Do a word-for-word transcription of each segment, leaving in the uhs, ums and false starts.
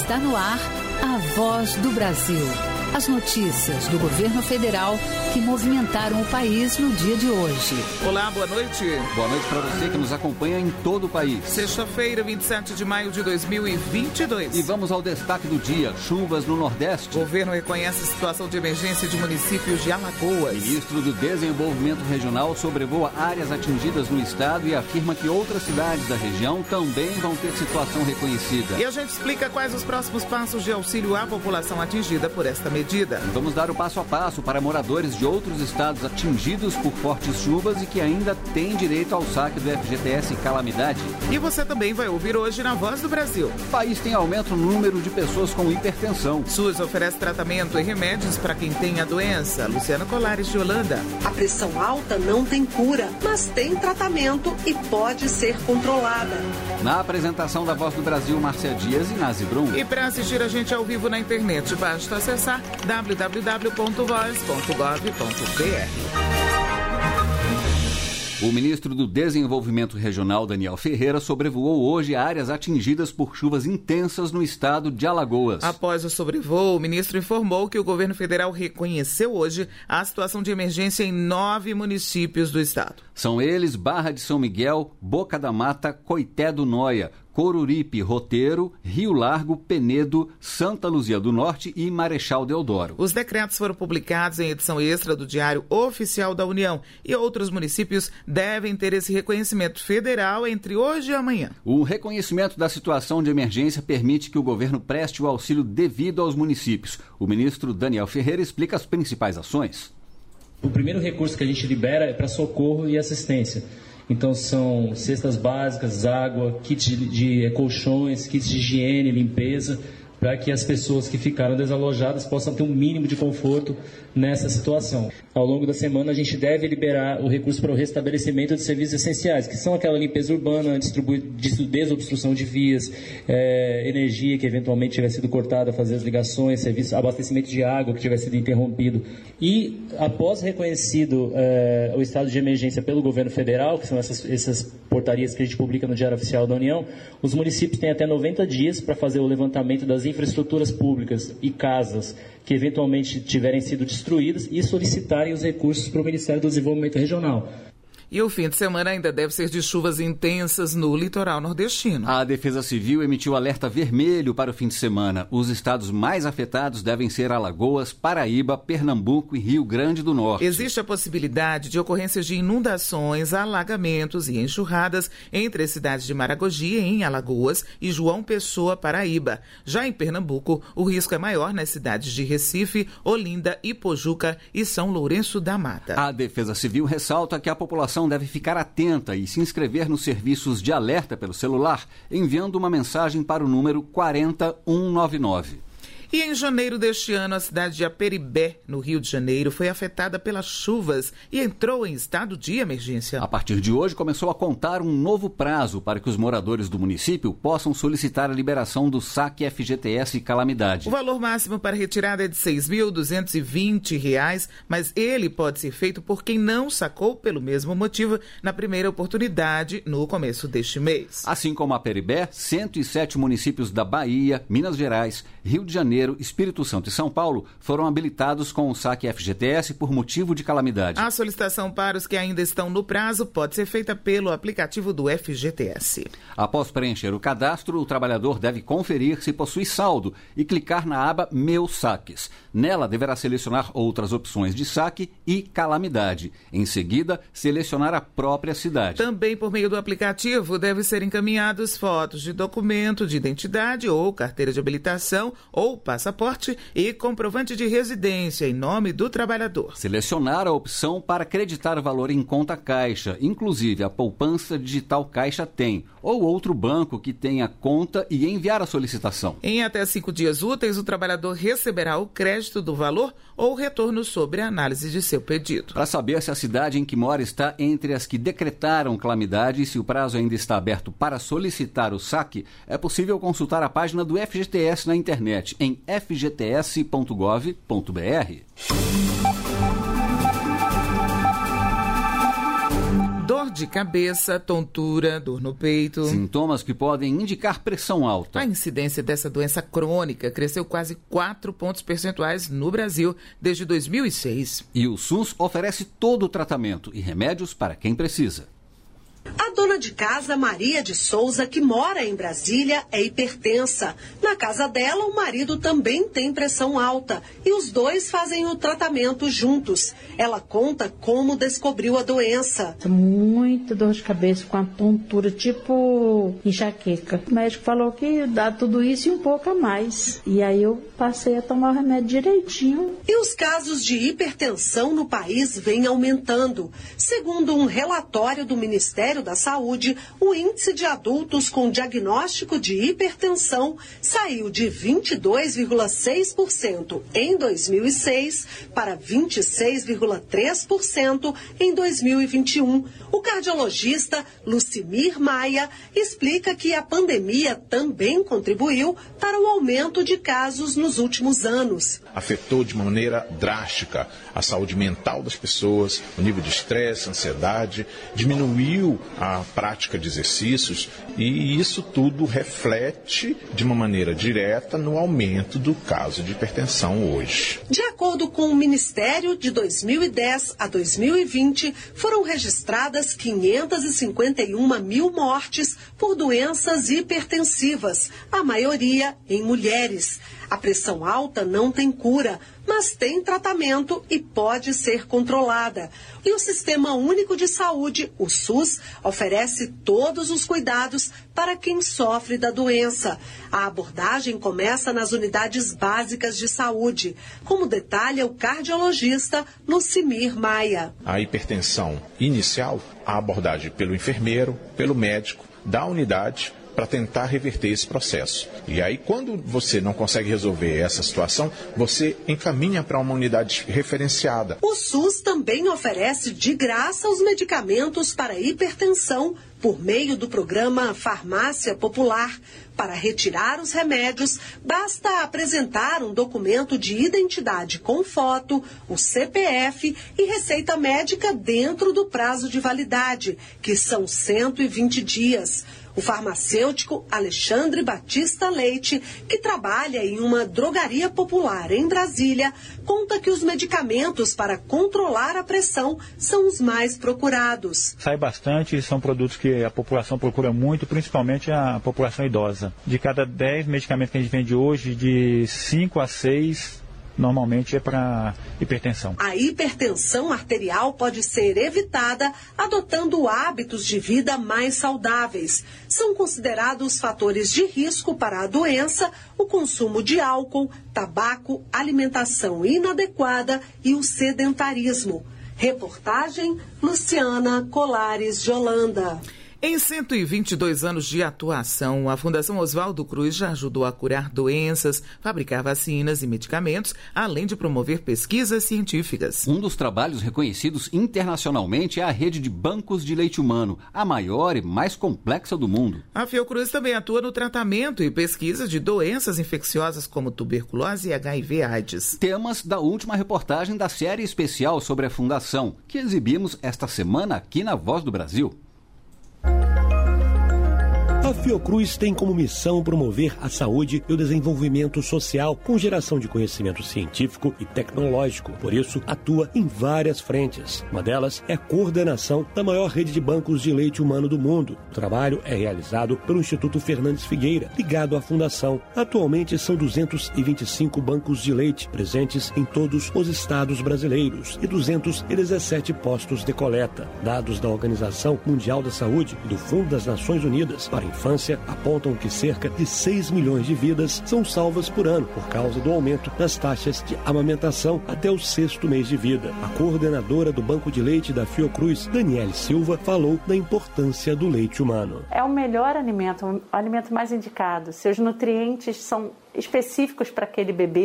Está no ar a Voz do Brasil. As notícias do governo federal que movimentaram o país no dia de hoje. Olá, boa noite. Boa noite para você que nos acompanha em todo o país. Sexta-feira, vinte e sete de maio de dois mil e vinte e dois. E vamos ao destaque do dia: chuvas no Nordeste. O governo reconhece a situação de emergência de municípios de Alagoas. Ministro do Desenvolvimento Regional sobrevoa áreas atingidas no estado e afirma que outras cidades da região também vão ter situação reconhecida. E a gente explica quais os próximos passos de auxílio à população atingida por esta medida. Vamos dar o passo a passo para moradores de outros estados atingidos por fortes chuvas e que ainda têm direito ao saque do F G T S Calamidade. E você também vai ouvir hoje na Voz do Brasil. O país tem aumento no número de pessoas com hipertensão. SUS oferece tratamento e remédios para quem tem a doença. Luciana Colares, de Holanda. A pressão alta não tem cura, mas tem tratamento e pode ser controlada. Na apresentação da Voz do Brasil, Márcia Dias e Nazi Brum. E para assistir a gente ao vivo na internet, basta acessar w w w ponto voz ponto gov ponto b r. O ministro do Desenvolvimento Regional, Daniel Ferreira, sobrevoou hoje áreas atingidas por chuvas intensas no estado de Alagoas. Após o sobrevoo, o ministro informou que o governo federal reconheceu hoje a situação de emergência em nove municípios do estado. São eles Barra de São Miguel, Boca da Mata, Coité do Noia, Coruripe, Roteiro, Rio Largo, Penedo, Santa Luzia do Norte e Marechal Deodoro. Os decretos foram publicados em edição extra do Diário Oficial da União e outros municípios devem ter esse reconhecimento federal entre hoje e amanhã. O reconhecimento da situação de emergência permite que o governo preste o auxílio devido aos municípios. O ministro Daniel Ferreira explica as principais ações. O primeiro recurso que a gente libera é para socorro e assistência. Então são cestas básicas, água, kits de, de colchões, kits de higiene, limpeza, para que as pessoas que ficaram desalojadas possam ter um mínimo de conforto nessa situação. Ao longo da semana, a gente deve liberar o recurso para o restabelecimento de serviços essenciais, que são aquela limpeza urbana, desobstrução de vias, é, energia que eventualmente tiver sido cortada, fazer as ligações, serviço, abastecimento de água que tiver sido interrompido. E, após reconhecido é, o estado de emergência pelo governo federal, que são essas, essas portarias que a gente publica no Diário Oficial da União, os municípios têm até noventa dias para fazer o levantamento das infraestruturas públicas e casas que eventualmente tiverem sido destruídas e solicitarem os recursos para o Ministério do Desenvolvimento Regional. E o fim de semana ainda deve ser de chuvas intensas no litoral nordestino. A Defesa Civil emitiu alerta vermelho para o fim de semana. Os estados mais afetados devem ser Alagoas, Paraíba, Pernambuco e Rio Grande do Norte. Existe a possibilidade de ocorrências de inundações, alagamentos e enxurradas entre as cidades de Maragogi, em Alagoas, e João Pessoa, Paraíba. Já em Pernambuco, o risco é maior nas cidades de Recife, Olinda, Ipojuca e São Lourenço da Mata. A Defesa Civil ressalta que a população deve ficar atenta e se inscrever nos serviços de alerta pelo celular, enviando uma mensagem para o número quatro um nove nove. E em janeiro deste ano, a cidade de Aperibé, no Rio de Janeiro, foi afetada pelas chuvas e entrou em estado de emergência. A partir de hoje, começou a contar um novo prazo para que os moradores do município possam solicitar a liberação do saque F G T S Calamidade. O valor máximo para retirada é de seis mil duzentos e vinte reais, mas ele pode ser feito por quem não sacou pelo mesmo motivo na primeira oportunidade no começo deste mês. Assim como Aperibé, cento e sete municípios da Bahia, Minas Gerais, Rio de Janeiro, Espírito Santo e São Paulo foram habilitados com o saque F G T S por motivo de calamidade. A solicitação para os que ainda estão no prazo pode ser feita pelo aplicativo do F G T S. Após preencher o cadastro, o trabalhador deve conferir se possui saldo e clicar na aba Meus Saques. Nela, deverá selecionar outras opções de saque e calamidade. Em seguida, selecionar a própria cidade. Também por meio do aplicativo, devem ser encaminhados fotos de documento de identidade ou carteira de habilitação ou passaporte e comprovante de residência em nome do trabalhador. Selecionar a opção para acreditar o valor em conta Caixa, inclusive a poupança digital Caixa Tem, ou outro banco que tenha conta, e enviar a solicitação. Em até cinco dias úteis, o trabalhador receberá o crédito do valor ou o retorno sobre a análise de seu pedido. Para saber se a cidade em que mora está entre as que decretaram calamidade e se o prazo ainda está aberto para solicitar o saque, é possível consultar a página do F G T S na internet em f g t s ponto gov ponto b r. Dor dor de cabeça, tontura, dor no peito. Sintomas que podem indicar pressão alta. A incidência dessa doença crônica cresceu quase quatro pontos percentuais no Brasil desde dois mil e seis. E o SUS oferece todo o tratamento e remédios para quem precisa. A dona de casa, Maria de Souza, que mora em Brasília, é hipertensa. Na casa dela, o marido também tem pressão alta e os dois fazem o tratamento juntos. Ela conta como descobriu a doença. Muita dor de cabeça com a tontura, tipo enxaqueca. O médico falou que dá tudo isso e um pouco a mais. E aí eu passei a tomar o remédio direitinho. E os casos de hipertensão no país vêm aumentando. Segundo um relatório do Ministério da Saúde, o índice de adultos com diagnóstico de hipertensão saiu de vinte e dois vírgula seis por cento em dois mil e seis para vinte e seis vírgula três por cento em dois mil e vinte e um. O cardiologista Lucimir Maia explica que a pandemia também contribuiu para o aumento de casos nos últimos anos. Afetou de maneira drástica a saúde mental das pessoas, o nível de estresse, ansiedade, diminuiu a prática de exercícios e isso tudo reflete de uma maneira direta no aumento do caso de hipertensão hoje. De acordo com o Ministério, de dois mil e dez a dois mil e vinte foram registradas quinhentas e cinquenta e uma mil mortes por doenças hipertensivas, a maioria em mulheres. A pressão alta não tem cura, mas tem tratamento e pode ser controlada. E o Sistema Único de Saúde, o SUS, oferece todos os cuidados para quem sofre da doença. A abordagem começa nas unidades básicas de saúde, como detalha o cardiologista Lucimir Maia. A hipertensão inicial, a abordagem pelo enfermeiro, pelo médico da unidade, para tentar reverter esse processo. E aí, quando você não consegue resolver essa situação, você encaminha para uma unidade referenciada. O SUS também oferece de graça os medicamentos para hipertensão por meio do programa Farmácia Popular. Para retirar os remédios, basta apresentar um documento de identidade com foto, o C P F e receita médica dentro do prazo de validade, que são cento e vinte dias. O farmacêutico Alexandre Batista Leite, que trabalha em uma drogaria popular em Brasília, conta que os medicamentos para controlar a pressão são os mais procurados. Sai bastante, são produtos que a população procura muito, principalmente a população idosa. De cada dez medicamentos que a gente vende hoje, de cinco a seis... normalmente é para hipertensão. A hipertensão arterial pode ser evitada adotando hábitos de vida mais saudáveis. São considerados fatores de risco para a doença o consumo de álcool, tabaco, alimentação inadequada e o sedentarismo. Reportagem Luciana Colares de Holanda. Em cento e vinte e dois anos de atuação, a Fundação Oswaldo Cruz já ajudou a curar doenças, fabricar vacinas e medicamentos, além de promover pesquisas científicas. Um dos trabalhos reconhecidos internacionalmente é a rede de bancos de leite humano, a maior e mais complexa do mundo. A Fiocruz também atua no tratamento e pesquisa de doenças infecciosas como tuberculose e H I V AIDS. Temas da última reportagem da série especial sobre a Fundação, que exibimos esta semana aqui na Voz do Brasil. A Fiocruz tem como missão promover a saúde e o desenvolvimento social com geração de conhecimento científico e tecnológico. Por isso, atua em várias frentes. Uma delas é a coordenação da maior rede de bancos de leite humano do mundo. O trabalho é realizado pelo Instituto Fernandes Figueira, ligado à Fundação. Atualmente, são duzentos e vinte e cinco bancos de leite presentes em todos os estados brasileiros e duzentos e dezessete postos de coleta. Dados da Organização Mundial da Saúde e do Fundo das Nações Unidas para a Infância apontam que cerca de seis milhões de vidas são salvas por ano por causa do aumento das taxas de amamentação até o sexto mês de vida. A coordenadora do Banco de Leite da Fiocruz, Daniele Silva, falou da importância do leite humano. É o melhor alimento, o alimento mais indicado. Seus nutrientes são específicos para aquele bebê.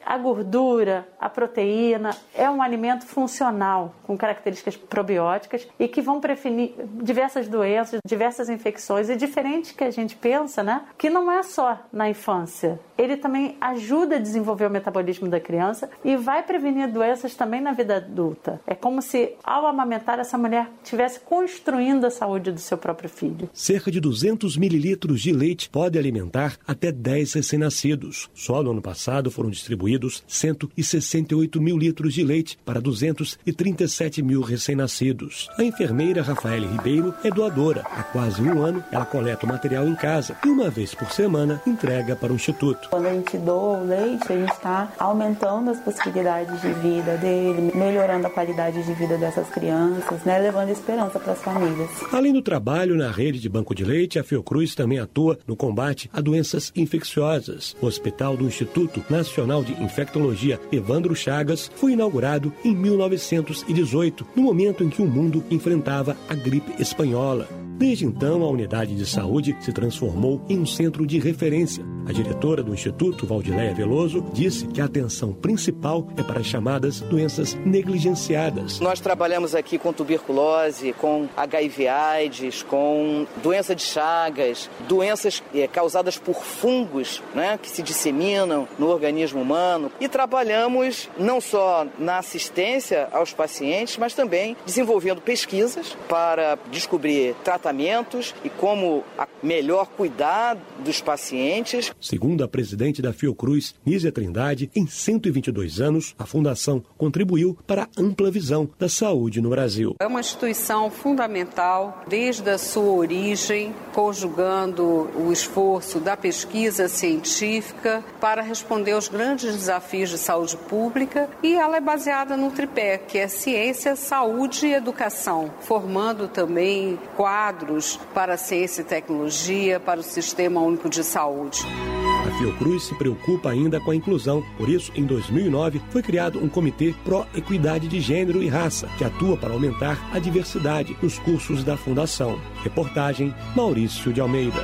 A gordura, a proteína, é um alimento funcional, com características probióticas e que vão prevenir diversas doenças, diversas infecções. E diferente que a gente pensa, né? Que não é só na infância. Ele também ajuda a desenvolver o metabolismo da criança e vai prevenir doenças também na vida adulta. É como se, ao amamentar, essa mulher estivesse construindo a saúde do seu próprio filho. Cerca de duzentos mililitros de leite pode alimentar até dez recém-nascidos. Só no ano passado foram distribuídos cento e sessenta e oito mil litros de leite para duzentos e trinta e sete mil recém-nascidos. A enfermeira Rafaela Ribeiro é doadora. Há quase um ano, ela coleta o material em casa e uma vez por semana entrega para o Instituto. Quando a gente doa o leite, a gente está aumentando as possibilidades de vida dele, melhorando a qualidade de vida dessas crianças, né, levando esperança para as famílias. Além do trabalho na rede de banco de leite, a Fiocruz também atua no combate a doenças infecciosas. O Hospital do Instituto Nacional de Infectologia Evandro Chagas foi inaugurado em mil novecentos e dezoito, no momento em que o mundo enfrentava a gripe espanhola. Desde então, a unidade de saúde se transformou em um centro de referência. A diretora do Instituto, Valdileia Veloso, disse que a atenção principal é para as chamadas doenças negligenciadas. Nós trabalhamos aqui com tuberculose, com H I V AIDS, com doença de Chagas, doenças é, causadas por fungos, né, que se disseminam no organismo humano. E trabalhamos não só na assistência aos pacientes, mas também desenvolvendo pesquisas para descobrir tratamentos e como melhor cuidar dos pacientes. Segundo a presidente da Fiocruz, Nízia Trindade, em cento e vinte e dois anos, a Fundação contribuiu para a ampla visão da saúde no Brasil. É uma instituição fundamental desde a sua origem, conjugando o esforço da pesquisa científica para responder aos grandes desafios de saúde pública, e ela é baseada no tripé, que é ciência, saúde e educação, formando também quadros para a ciência e tecnologia, para o Sistema Único de Saúde. A Fiocruz se preocupa ainda com a inclusão. Por isso, em dois mil e nove, foi criado um comitê pró-equidade de gênero e raça, que atua para aumentar a diversidade nos cursos da Fundação. Reportagem Maurício de Almeida.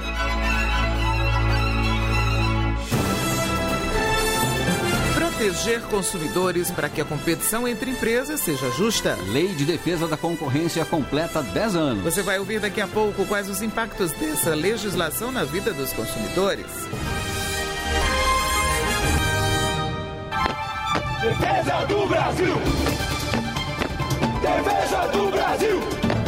Proteger consumidores para que a competição entre empresas seja justa. Lei de Defesa da Concorrência completa dez anos. Você vai ouvir daqui a pouco quais os impactos dessa legislação na vida dos consumidores. Defesa do Brasil! Defesa do Brasil!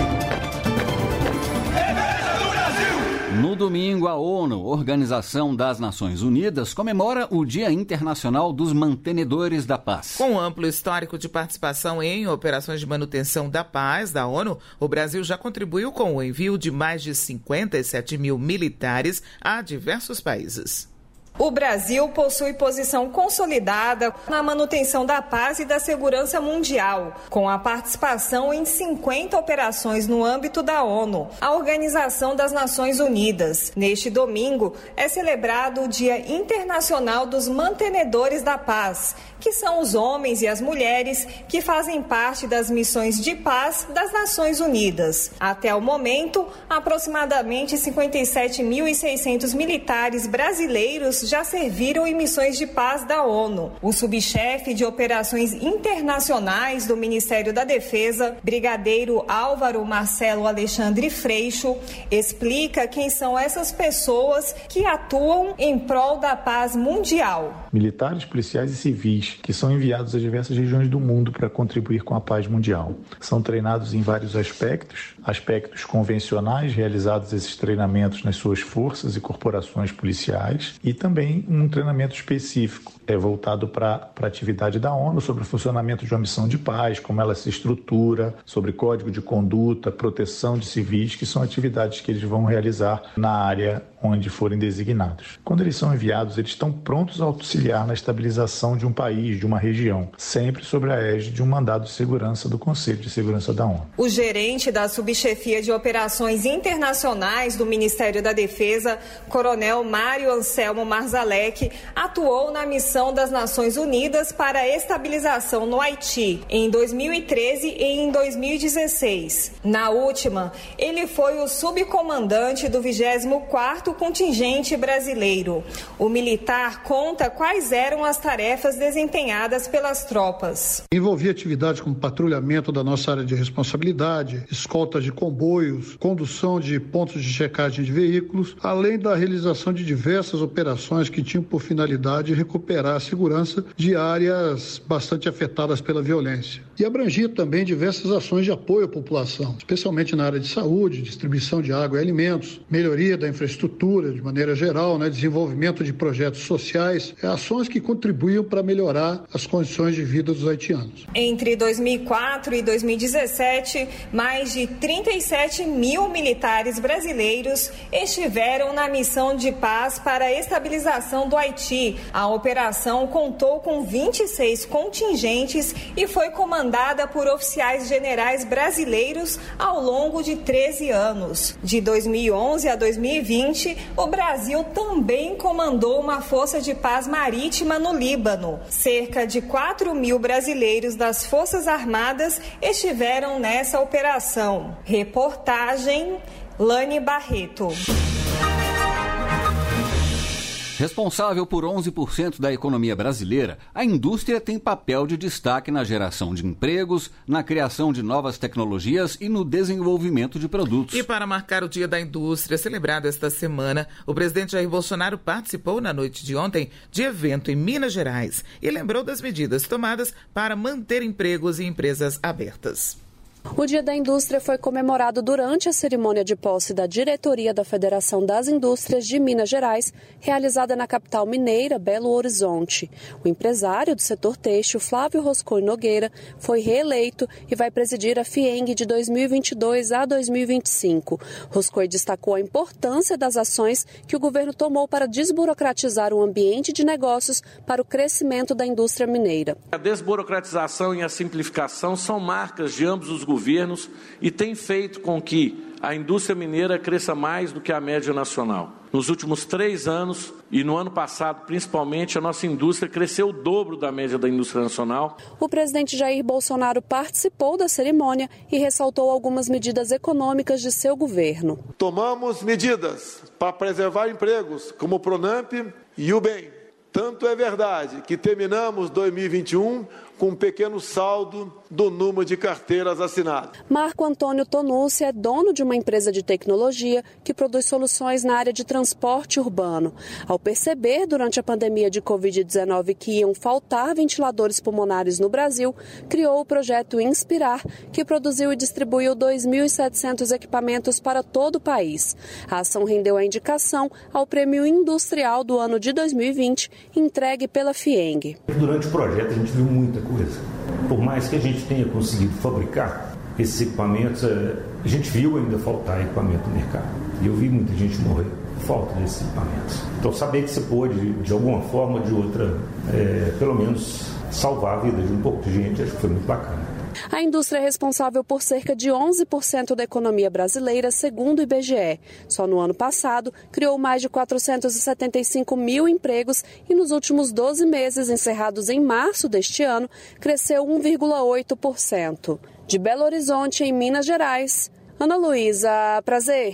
Defesa do Brasil! No domingo, a ONU, Organização das Nações Unidas, comemora o Dia Internacional dos Mantenedores da Paz. Com um amplo histórico de participação em operações de manutenção da paz da ONU, o Brasil já contribuiu com o envio de mais de cinquenta e sete mil militares a diversos países. O Brasil possui posição consolidada na manutenção da paz e da segurança mundial, com a participação em cinquenta operações no âmbito da ONU, a Organização das Nações Unidas. Neste domingo é celebrado o Dia Internacional dos Mantenedores da Paz, que são os homens e as mulheres que fazem parte das missões de paz das Nações Unidas. Até o momento, aproximadamente cinquenta e sete mil e seiscentos militares brasileiros já serviram em missões de paz da ONU. O subchefe de operações internacionais do Ministério da Defesa, brigadeiro Álvaro Marcelo Alexandre Freixo, explica quem são essas pessoas que atuam em prol da paz mundial. Militares, policiais e civis que são enviados a diversas regiões do mundo para contribuir com a paz mundial. São treinados em vários aspectos, aspectos convencionais, realizados esses treinamentos nas suas forças e corporações policiais, e também um treinamento específico, é voltado para a atividade da ONU sobre o funcionamento de uma missão de paz, como ela se estrutura, sobre código de conduta, proteção de civis, que são atividades que eles vão realizar na área onde forem designados. Quando eles são enviados, eles estão prontos a auxiliar na estabilização de um país, de uma região, sempre sob a égide de um mandado de segurança do Conselho de Segurança da ONU. O gerente da Subchefia de Operações Internacionais do Ministério da Defesa, Coronel Mário Anselmo Marzalek, atuou na missão Missão das Nações Unidas para a Estabilização no Haiti em dois mil e treze e em dois mil e dezesseis. Na última, ele foi o subcomandante do vigésimo quarto Contingente Brasileiro. O militar conta quais eram as tarefas desempenhadas pelas tropas. Envolvia atividades como patrulhamento da nossa área de responsabilidade, escolta de comboios, condução de pontos de checagem de veículos, além da realização de diversas operações que tinham por finalidade recuperar a segurança de áreas bastante afetadas pela violência. E abrangia também diversas ações de apoio à população, especialmente na área de saúde, distribuição de água e alimentos, melhoria da infraestrutura de maneira geral, né, desenvolvimento de projetos sociais, ações que contribuíam para melhorar as condições de vida dos haitianos. Entre dois mil e quatro e dois mil e dezessete, mais de trinta e sete mil militares brasileiros estiveram na missão de paz para a estabilização do Haiti. A operação contou com vinte e seis contingentes e foi comandada por oficiais generais brasileiros ao longo de treze anos. De dois mil e onze a dois mil e vinte, o Brasil também comandou uma força de paz marítima no Líbano. Cerca de quatro mil brasileiros das Forças Armadas estiveram nessa operação. Reportagem Lani Barreto. Responsável por onze por cento da economia brasileira, a indústria tem papel de destaque na geração de empregos, na criação de novas tecnologias e no desenvolvimento de produtos. E para marcar o Dia da Indústria, celebrado esta semana, o presidente Jair Bolsonaro participou na noite de ontem de evento em Minas Gerais e lembrou das medidas tomadas para manter empregos e empresas abertas. O Dia da Indústria foi comemorado durante a cerimônia de posse da diretoria da Federação das Indústrias de Minas Gerais, realizada na capital mineira, Belo Horizonte. O empresário do setor têxtil, Flávio Roscoe Nogueira, foi reeleito e vai presidir a FIENG de dois mil e vinte e dois a dois mil e vinte e cinco. Roscoe destacou a importância das ações que o governo tomou para desburocratizar o ambiente de negócios para o crescimento da indústria mineira. A desburocratização e a simplificação são marcas de ambos os governos e tem feito com que a indústria mineira cresça mais do que a média nacional. Nos últimos três anos e no ano passado, principalmente, a nossa indústria cresceu o dobro da média da indústria nacional. O presidente Jair Bolsonaro participou da cerimônia e ressaltou algumas medidas econômicas de seu governo. Tomamos medidas para preservar empregos, como o Pronamp e o B E M. Tanto é verdade que terminamos dois mil e vinte e um com um pequeno saldo do número de carteiras assinadas. Marco Antônio Tonucci é dono de uma empresa de tecnologia que produz soluções na área de transporte urbano. Ao perceber durante a pandemia de covid dezenove que iam faltar ventiladores pulmonares no Brasil, criou o projeto Inspirar, que produziu e distribuiu dois mil e setecentos equipamentos para todo o país. A ação rendeu a indicação ao Prêmio Industrial do ano de dois mil e vinte, entregue pela FIENG. Durante o projeto a gente viu muita coisa. Por mais que a gente tenha conseguido fabricar esses equipamentos, a gente viu ainda faltar equipamento no mercado. E eu vi muita gente morrer por falta desses equipamentos. Então saber que você pôde, de alguma forma ou de outra, é, pelo menos salvar a vida de um pouco de gente, acho que foi muito bacana. A indústria é responsável por cerca de onze por cento da economia brasileira, segundo o I B G E. Só no ano passado, criou mais de quatrocentos e setenta e cinco mil empregos e nos últimos doze meses, encerrados em março deste ano, cresceu um vírgula oito por cento. De Belo Horizonte, em Minas Gerais, Ana Luísa, prazer.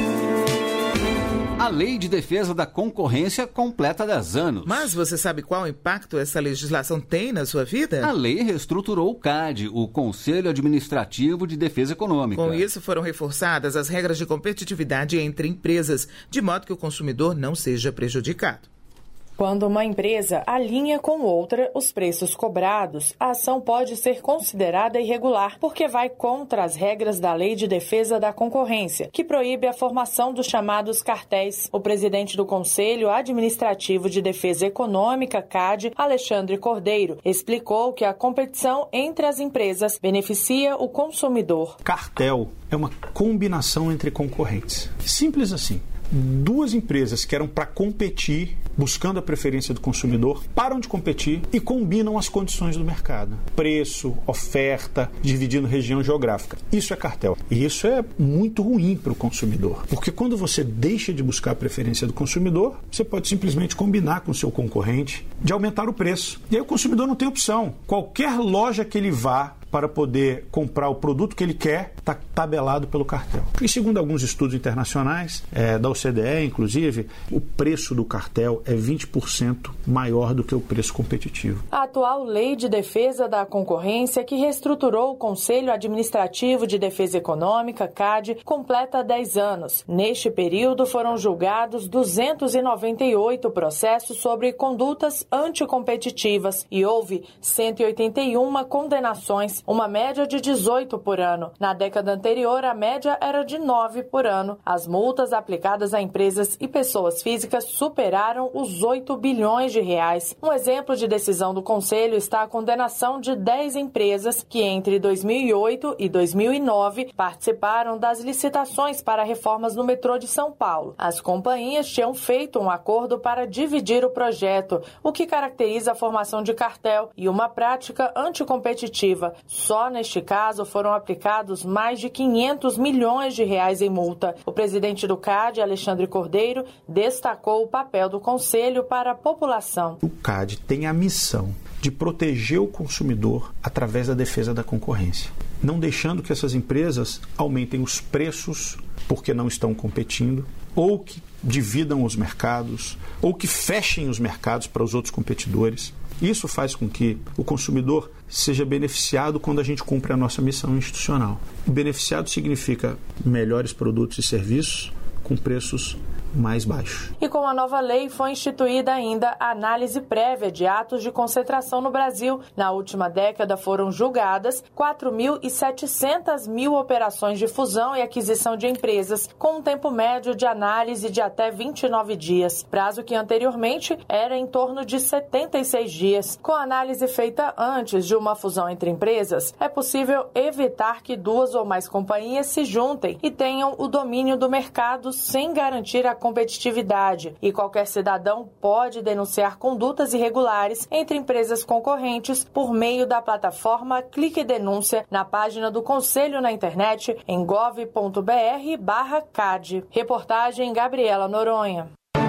A Lei de Defesa da Concorrência completa dez anos. Mas você sabe qual impacto essa legislação tem na sua vida? A lei reestruturou o C A D, o Conselho Administrativo de Defesa Econômica. Com isso, foram reforçadas as regras de competitividade entre empresas, de modo que o consumidor não seja prejudicado. Quando uma empresa alinha com outra os preços cobrados, a ação pode ser considerada irregular, porque vai contra as regras da Lei de Defesa da Concorrência, que proíbe a formação dos chamados cartéis. O presidente do Conselho Administrativo de Defesa Econômica, C A D, Alexandre Cordeiro, explicou que a competição entre as empresas beneficia o consumidor. Cartel é uma combinação entre concorrentes. Simples assim. duas empresas que eram para competir, buscando a preferência do consumidor, param de competir e combinam as condições do mercado. Preço, oferta, dividindo região geográfica. Isso é cartel. E isso é muito ruim para o consumidor. Porque quando você deixa de buscar a preferência do consumidor, você pode simplesmente combinar com o seu concorrente de aumentar o preço. E aí o consumidor não tem opção. Qualquer loja que ele vá para poder comprar o produto que ele quer, está tabelado pelo cartel. E segundo alguns estudos internacionais, é, da O C D E, inclusive, o preço do cartel é vinte por cento maior do que o preço competitivo. A atual Lei de Defesa da Concorrência, que reestruturou o Conselho Administrativo de Defesa Econômica, C A D, completa dez anos. Neste período, foram julgados duzentos e noventa e oito processos sobre condutas anticompetitivas e houve cento e oitenta e uma condenações, uma média de dezoito por ano. Na década anterior, a média era de nove por ano. As multas aplicadas a empresas e pessoas físicas superaram os oito bilhões de reais. Um exemplo de decisão do Conselho está a condenação de dez empresas que, entre dois mil e oito e dois mil e nove, participaram das licitações para reformas no metrô de São Paulo. As companhias tinham feito um acordo para dividir o projeto, o que caracteriza a formação de cartel e uma prática anticompetitiva. Só neste caso foram aplicados mais de quinhentos milhões de reais em multa. O presidente do C A D, Alexandre Cordeiro, destacou o papel do Conselho para a população. O C A D tem a missão de proteger o consumidor através da defesa da concorrência, não deixando que essas empresas aumentem os preços porque não estão competindo, ou que dividam os mercados, ou que fechem os mercados para os outros competidores. Isso faz com que o consumidor seja beneficiado quando a gente cumpre a nossa missão institucional. Beneficiado significa melhores produtos e serviços com preços mais baixos. E com a nova lei foi instituída ainda a análise prévia de atos de concentração no Brasil. Na última década foram julgadas quatro mil e setecentas mil operações de fusão e aquisição de empresas, com um tempo médio de análise de até vinte e nove dias, prazo que anteriormente era em torno de setenta e seis dias. Com a análise feita antes de uma fusão entre empresas, é possível evitar que duas ou mais companhias se juntem e tenham o domínio do mercado sem garantir a competitividade, e qualquer cidadão pode denunciar condutas irregulares entre empresas concorrentes por meio da plataforma Clique Denúncia na página do Conselho na internet em gov ponto br barra C A D. Reportagem Gabriela Noronha.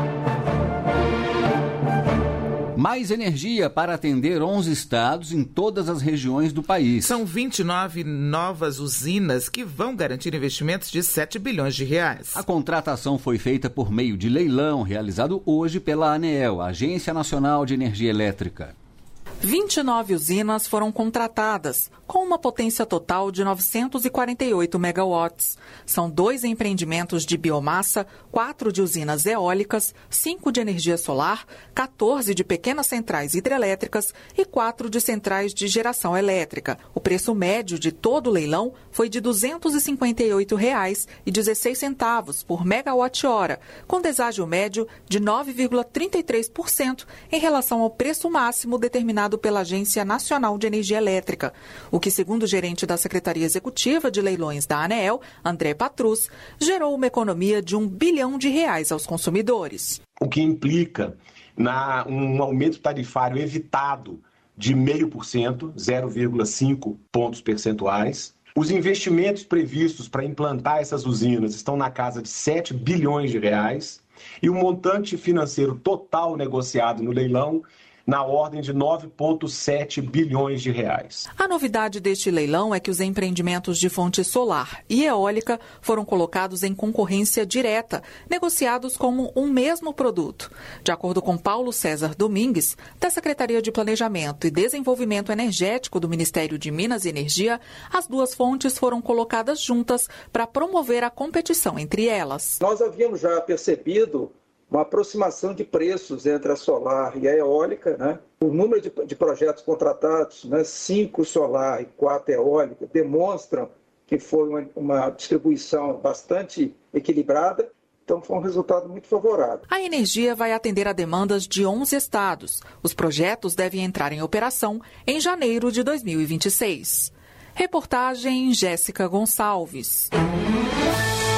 Mais energia para atender onze estados em todas as regiões do país. São vinte e nove novas usinas que vão garantir investimentos de sete bilhões de reais. A contratação foi feita por meio de leilão realizado hoje pela ANEEL, Agência Nacional de Energia Elétrica. vinte e nove usinas foram contratadas, com uma potência total de novecentos e quarenta e oito megawatts. São dois empreendimentos de biomassa, quatro de usinas eólicas, cinco de energia solar, quatorze de pequenas centrais hidrelétricas e quatro de centrais de geração elétrica. O preço médio de todo o leilão foi de duzentos e cinquenta e oito reais e dezesseis centavos por megawatt-hora, com deságio médio de nove vírgula trinta e três por cento em relação ao preço máximo determinado pela Agência Nacional de Energia Elétrica, o que, segundo o gerente da Secretaria Executiva de Leilões da ANEEL, André Patrus, gerou uma economia de um bilhão de reais aos consumidores. O que implica na, um aumento tarifário evitado de zero vírgula cinco por cento, zero vírgula cinco pontos percentuais. Os investimentos previstos para implantar essas usinas estão na casa de sete bilhões de reais e o montante financeiro total negociado no leilão na ordem de nove vírgula sete bilhões de reais. A novidade deste leilão é que os empreendimentos de fonte solar e eólica foram colocados em concorrência direta, negociados como um mesmo produto. De acordo com Paulo César Domingues, da Secretaria de Planejamento e Desenvolvimento Energético do Ministério de Minas e Energia, as duas fontes foram colocadas juntas para promover a competição entre elas. Nós havíamos já percebido uma aproximação de preços entre a solar e a eólica, né? O número de, de projetos contratados, né? cinco solar e quatro eólica, demonstram que foi uma, uma distribuição bastante equilibrada. Então, foi um resultado muito favorável. A energia vai atender a demandas de onze estados. Os projetos devem entrar em operação em janeiro de dois mil e vinte e seis. Reportagem Jéssica Gonçalves.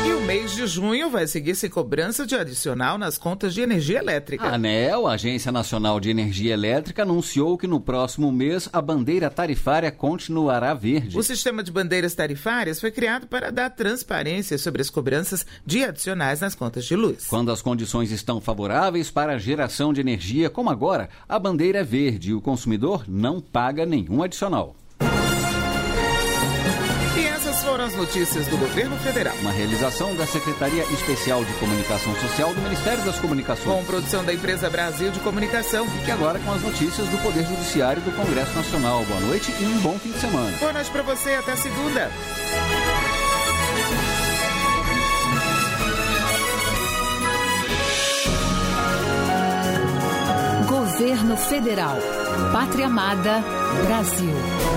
E o mês de junho vai seguir sem cobrança de adicional nas contas de energia elétrica. A ANEEL, a Agência Nacional de Energia Elétrica, anunciou que no próximo mês a bandeira tarifária continuará verde. O sistema de bandeiras tarifárias foi criado para dar transparência sobre as cobranças de adicionais nas contas de luz. Quando as condições estão favoráveis para a geração de energia, como agora, a bandeira é verde e o consumidor não paga nenhum adicional. Foram as notícias do Governo Federal. Uma realização da Secretaria Especial de Comunicação Social do Ministério das Comunicações. Com produção da Empresa Brasil de Comunicação. Fique agora com as notícias do Poder Judiciário do Congresso Nacional. Boa noite e um bom fim de semana. Boa noite para você, até segunda. Governo Federal. Pátria Amada, Brasil.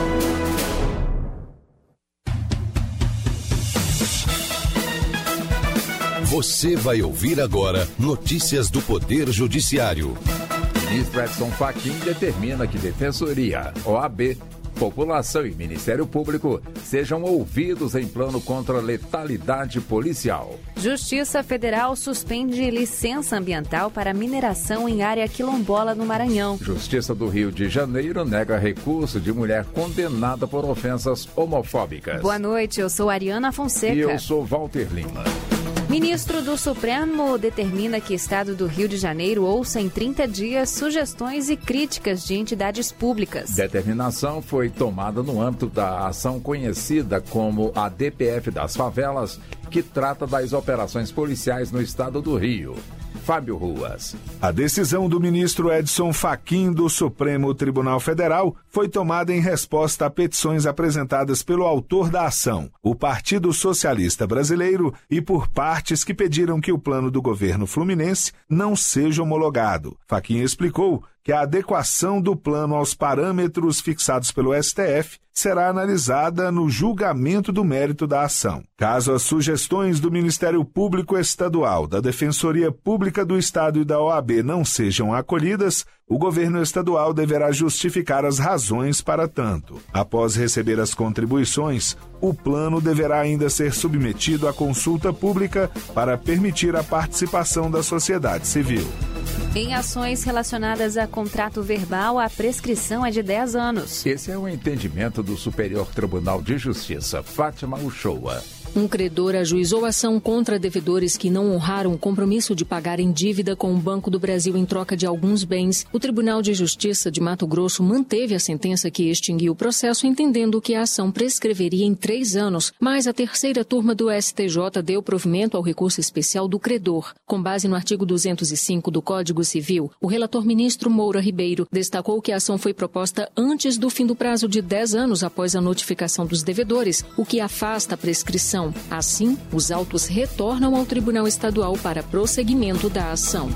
Você vai ouvir agora notícias do Poder Judiciário. O ministro Edson Fachin determina que Defensoria, O A B, população e Ministério Público sejam ouvidos em plano contra a letalidade policial. Justiça Federal suspende licença ambiental para mineração em área quilombola no Maranhão. Justiça do Rio de Janeiro nega recurso de mulher condenada por ofensas homofóbicas. Boa noite, eu sou Ariana Fonseca. E eu sou Walter Lima. Ministro do Supremo determina que Estado do Rio de Janeiro ouça em trinta dias sugestões e críticas de entidades públicas. Determinação foi tomada no âmbito da ação conhecida como a D P F das Favelas, que trata das operações policiais no Estado do Rio. Fábio Ruas. A decisão do ministro Edson Fachin do Supremo Tribunal Federal foi tomada em resposta a petições apresentadas pelo autor da ação, o Partido Socialista Brasileiro, e por partes que pediram que o plano do governo fluminense não seja homologado. Fachin explicou que a adequação do plano aos parâmetros fixados pelo S T F será analisada no julgamento do mérito da ação. Caso as sugestões do Ministério Público Estadual, da Defensoria Pública do Estado e da O A B não sejam acolhidas, o governo estadual deverá justificar as razões para tanto. Após receber as contribuições, o plano deverá ainda ser submetido à consulta pública para permitir a participação da sociedade civil. Em ações relacionadas a contrato verbal, a prescrição é de dez anos. Esse é o entendimento do Superior Tribunal de Justiça, Fátima Uchoa. Um credor ajuizou ação contra devedores que não honraram o compromisso de pagar em dívida com o Banco do Brasil em troca de alguns bens. O Tribunal de Justiça de Mato Grosso manteve a sentença que extinguiu o processo, entendendo que a ação prescreveria em três anos, mas a terceira turma do S T J deu provimento ao recurso especial do credor. Com base no artigo duzentos e cinco do Código Civil, o relator ministro Moura Ribeiro destacou que a ação foi proposta antes do fim do prazo de dez anos após a notificação dos devedores, o que afasta a prescrição. Assim, os autos retornam ao Tribunal Estadual para prosseguimento da ação.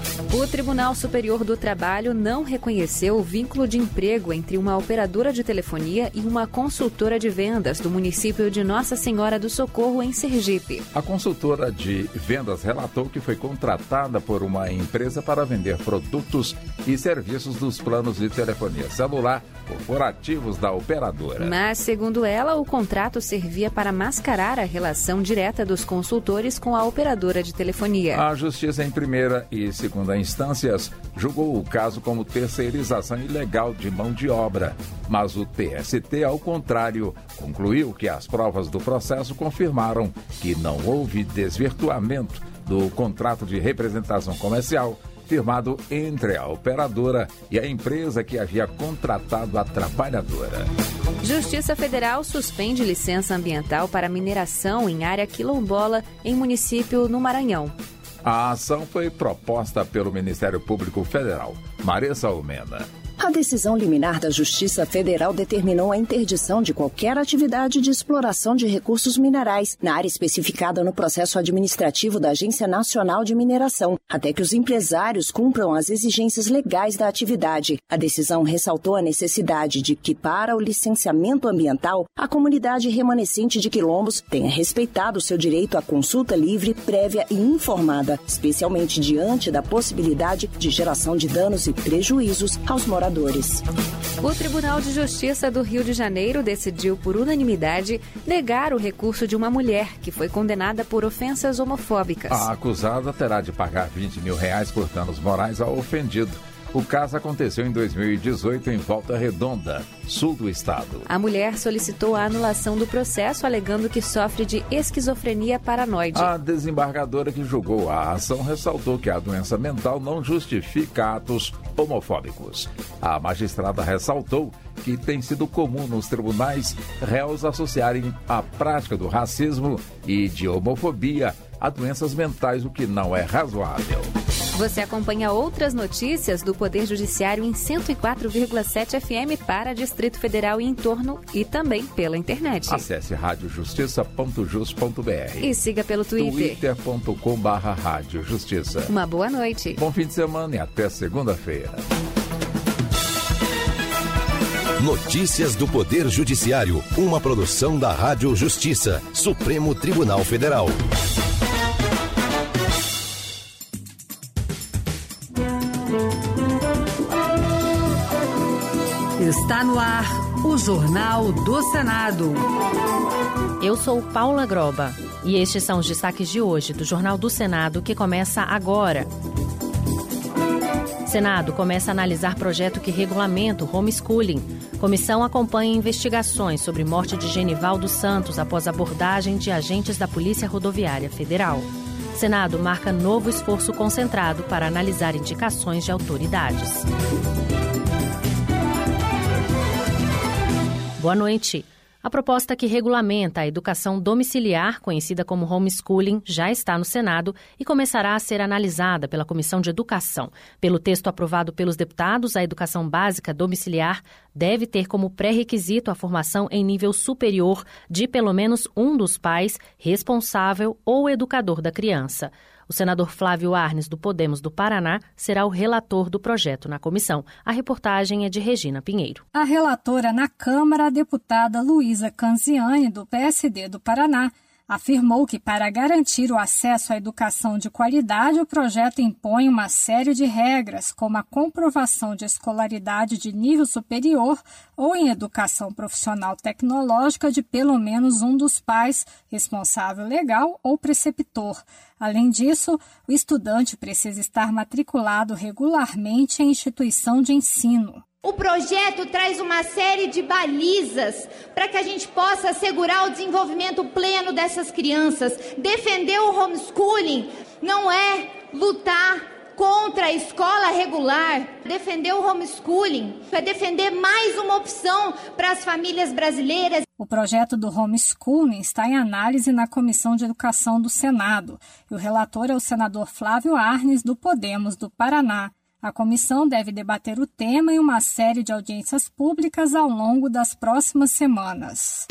O Tribunal Superior do Trabalho não reconheceu o vínculo de emprego entre uma operadora de telefonia e uma consultora de vendas do município de Nossa Senhora do Socorro, em Sergipe. A consultora de vendas relatou que foi contratada por uma empresa para vender produtos e serviços dos planos de telefonia celular corporativos da operadora. Mas, segundo ela, o contrato servia para mascarar a relação direta dos consultores com a operadora de telefonia. A Justiça em primeira e segunda instâncias julgou o caso como terceirização ilegal de mão de obra, mas o T S T, ao contrário, concluiu que as provas do processo confirmaram que não houve desvirtuamento do contrato de representação comercial firmado entre a operadora e a empresa que havia contratado a trabalhadora. Justiça Federal suspende licença ambiental para mineração em área quilombola em município no Maranhão. A ação foi proposta pelo Ministério Público Federal. Maressa Almena. A decisão liminar da Justiça Federal determinou a interdição de qualquer atividade de exploração de recursos minerais na área especificada no processo administrativo da Agência Nacional de Mineração, até que os empresários cumpram as exigências legais da atividade. A decisão ressaltou a necessidade de que, para o licenciamento ambiental, a comunidade remanescente de quilombos tenha respeitado seu direito à consulta livre, prévia e informada, especialmente diante da possibilidade de geração de danos e prejuízos aos moradores trabalhadores. O Tribunal de Justiça do Rio de Janeiro decidiu por unanimidade negar o recurso de uma mulher que foi condenada por ofensas homofóbicas. A acusada terá de pagar vinte mil reais por danos morais ao ofendido. O caso aconteceu em dois mil e dezoito em Volta Redonda, sul do estado. A mulher solicitou a anulação do processo, alegando que sofre de esquizofrenia paranoide. A desembargadora que julgou a ação ressaltou que a doença mental não justifica atos homofóbicos. A magistrada ressaltou que tem sido comum nos tribunais réus associarem a prática do racismo e de homofobia a doenças mentais, o que não é razoável. Você acompanha outras notícias do Poder Judiciário em cento e quatro vírgula sete F M para Distrito Federal e entorno e também pela internet. Acesse rádio justiça ponto jus ponto b r e siga pelo Twitter. twitter ponto com barra rádio justiça. Uma boa noite. Bom fim de semana e até segunda-feira. Notícias do Poder Judiciário, uma produção da Rádio Justiça, Supremo Tribunal Federal. Está no ar o Jornal do Senado. Eu sou Paula Groba e estes são os destaques de hoje do Jornal do Senado, que começa agora. Senado começa a analisar projeto que regulamenta o homeschooling. Comissão acompanha investigações sobre morte de Genivaldo Santos após abordagem de agentes da Polícia Rodoviária Federal. Senado marca novo esforço concentrado para analisar indicações de autoridades. Boa noite. A proposta que regulamenta a educação domiciliar, conhecida como homeschooling, já está no Senado e começará a ser analisada pela Comissão de Educação. Pelo texto aprovado pelos deputados, a educação básica domiciliar deve ter como pré-requisito a formação em nível superior de pelo menos um dos pais, responsável ou educador da criança. O senador Flávio Arnes, do Podemos do Paraná, será o relator do projeto na comissão. A reportagem é de Regina Pinheiro. A relatora na Câmara, a deputada Luísa Canziani, do P S D do Paraná, afirmou que, para garantir o acesso à educação de qualidade, o projeto impõe uma série de regras, como a comprovação de escolaridade de nível superior ou em educação profissional tecnológica de pelo menos um dos pais, responsável legal ou preceptor. Além disso, o estudante precisa estar matriculado regularmente em instituição de ensino. O projeto traz uma série de balizas para que a gente possa assegurar o desenvolvimento pleno dessas crianças. Defender o homeschooling não é lutar contra a escola regular. Defender o homeschooling é defender mais uma opção para as famílias brasileiras. O projeto do homeschooling está em análise na Comissão de Educação do Senado. E o relator é o senador Flávio Arnes, do Podemos do Paraná. A comissão deve debater o tema em uma série de audiências públicas ao longo das próximas semanas.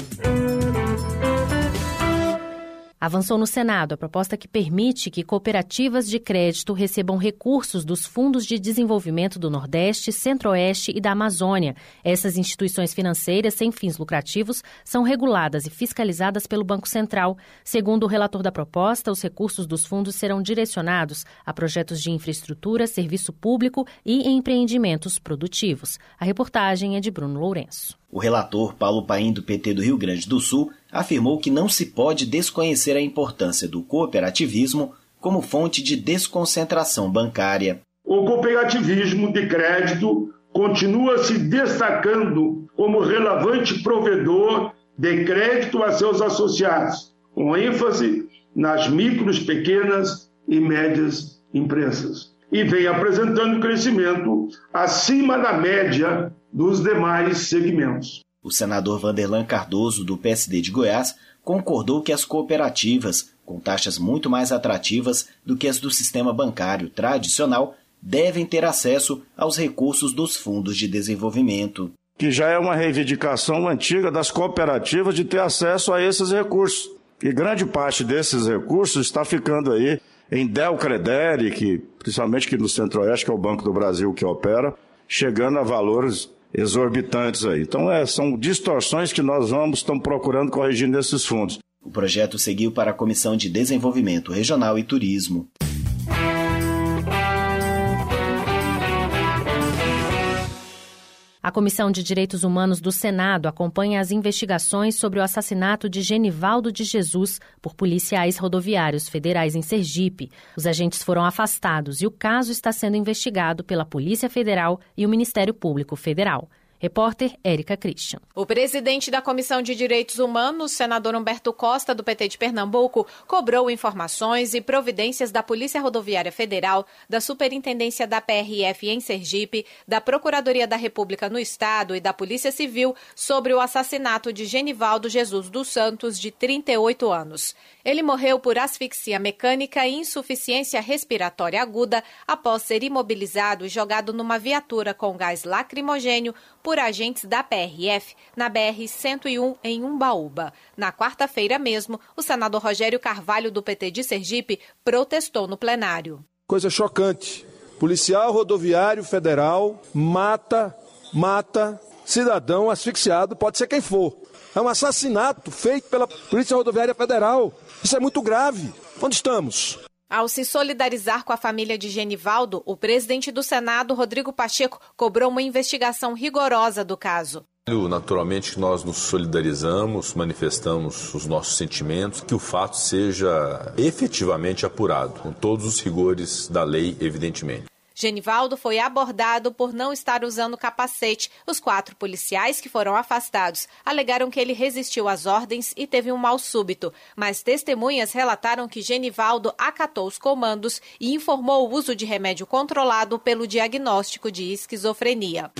Avançou no Senado a proposta que permite que cooperativas de crédito recebam recursos dos Fundos de Desenvolvimento do Nordeste, Centro-Oeste e da Amazônia. Essas instituições financeiras sem fins lucrativos são reguladas e fiscalizadas pelo Banco Central. Segundo o relator da proposta, os recursos dos fundos serão direcionados a projetos de infraestrutura, serviço público e empreendimentos produtivos. A reportagem é de Bruno Lourenço. O relator Paulo Paim, do P T do Rio Grande do Sul, afirmou que não se pode desconhecer a importância do cooperativismo como fonte de desconcentração bancária. O cooperativismo de crédito continua se destacando como relevante provedor de crédito a seus associados, com ênfase nas micros, pequenas e médias empresas, e vem apresentando crescimento acima da média dos demais segmentos. O senador Vanderlan Cardoso, do P S D de Goiás, concordou que as cooperativas, com taxas muito mais atrativas do que as do sistema bancário tradicional, devem ter acesso aos recursos dos fundos de desenvolvimento. Que já é uma reivindicação antiga das cooperativas de ter acesso a esses recursos. E grande parte desses recursos está ficando aí em Delcredere, que, principalmente aqui no Centro-Oeste, que é o Banco do Brasil que opera, chegando a valores exorbitantes aí. Então, é, são distorções que nós vamos, estamos procurando corrigir nesses fundos. O projeto seguiu para a Comissão de Desenvolvimento Regional e Turismo. A Comissão de Direitos Humanos do Senado acompanha as investigações sobre o assassinato de Genivaldo de Jesus por policiais rodoviários federais em Sergipe. Os agentes foram afastados e o caso está sendo investigado pela Polícia Federal e o Ministério Público Federal. Repórter Érica Christian. O presidente da Comissão de Direitos Humanos, senador Humberto Costa, do P T de Pernambuco, cobrou informações e providências da Polícia Rodoviária Federal, da Superintendência da P R F em Sergipe, da Procuradoria da República no Estado e da Polícia Civil sobre o assassinato de Genivaldo Jesus dos Santos, de trinta e oito anos. Ele morreu por asfixia mecânica e insuficiência respiratória aguda após ser imobilizado e jogado numa viatura com gás lacrimogênio por agentes da P R F na B R cento e um em Umbaúba. Na quarta-feira mesmo, o senador Rogério Carvalho, do P T de Sergipe, protestou no plenário. Coisa chocante. Policial rodoviário federal mata, mata cidadão asfixiado, pode ser quem for. É um assassinato feito pela Polícia Rodoviária Federal. Isso é muito grave. Onde estamos? Ao se solidarizar com a família de Genivaldo, o presidente do Senado, Rodrigo Pacheco, cobrou uma investigação rigorosa do caso. Naturalmente, nós nos solidarizamos, manifestamos os nossos sentimentos, que o fato seja efetivamente apurado, com todos os rigores da lei, evidentemente. Genivaldo foi abordado por não estar usando capacete. Os quatro policiais que foram afastados alegaram que ele resistiu às ordens e teve um mal súbito, mas testemunhas relataram que Genivaldo acatou os comandos e informou o uso de remédio controlado pelo diagnóstico de esquizofrenia.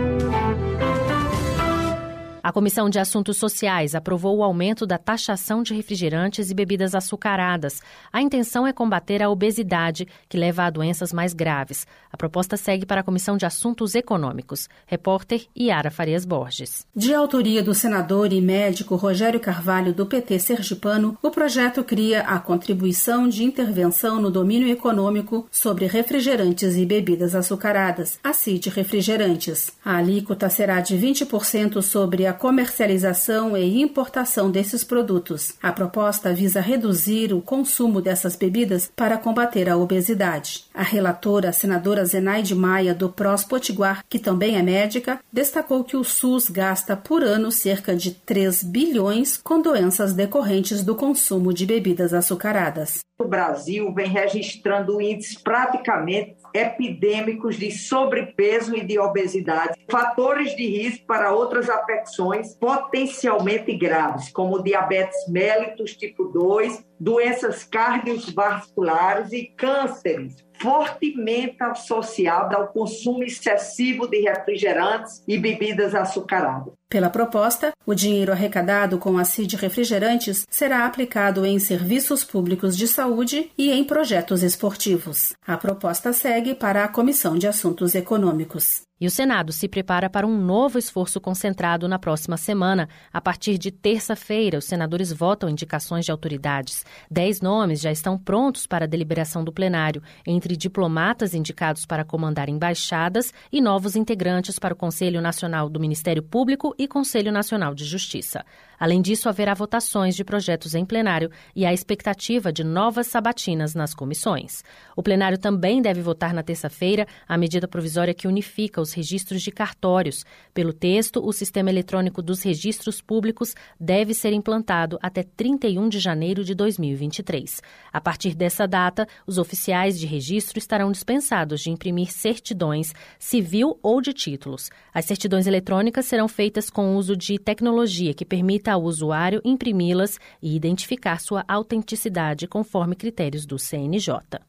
A Comissão de Assuntos Sociais aprovou o aumento da taxação de refrigerantes e bebidas açucaradas. A intenção é combater a obesidade, que leva a doenças mais graves. A proposta segue para a Comissão de Assuntos Econômicos. Repórter Yara Farias Borges. De autoria do senador e médico Rogério Carvalho, do P T sergipano, o projeto cria a Contribuição de Intervenção no Domínio Econômico sobre Refrigerantes e Bebidas Açucaradas, a C I D Refrigerantes. A alíquota será de vinte por cento sobre a comercialização e importação desses produtos. A proposta visa reduzir o consumo dessas bebidas para combater a obesidade. A relatora, a senadora Zenaide Maia, do P R O S Potiguar, que também é médica, destacou que o SUS gasta por ano cerca de três bilhões com doenças decorrentes do consumo de bebidas açucaradas. O Brasil vem registrando índices praticamente epidêmicos de sobrepeso e de obesidade, fatores de risco para outras afecções potencialmente graves, como diabetes mellitus tipo dois, doenças cardiovasculares e cânceres, fortemente associada ao consumo excessivo de refrigerantes e bebidas açucaradas. Pela proposta, o dinheiro arrecadado com a C I D Refrigerantes será aplicado em serviços públicos de saúde e em projetos esportivos. A proposta segue para a Comissão de Assuntos Econômicos. E o Senado se prepara para um novo esforço concentrado na próxima semana. A partir de terça-feira, os senadores votam indicações de autoridades. Dez nomes já estão prontos para a deliberação do plenário, entre diplomatas indicados para comandar embaixadas e novos integrantes para o Conselho Nacional do Ministério Público e Conselho Nacional de Justiça. Além disso, haverá votações de projetos em plenário e a expectativa de novas sabatinas nas comissões. O plenário também deve votar na terça-feira a medida provisória que unifica os registros de cartórios. Pelo texto, o sistema eletrônico dos registros públicos deve ser implantado até trinta e um de janeiro de dois mil e vinte e três. A partir dessa data, os oficiais de registro estarão dispensados de imprimir certidões civil ou de títulos. As certidões eletrônicas serão feitas com o uso de tecnologia que permita ao usuário imprimi-las e identificar sua autenticidade conforme critérios do C N J.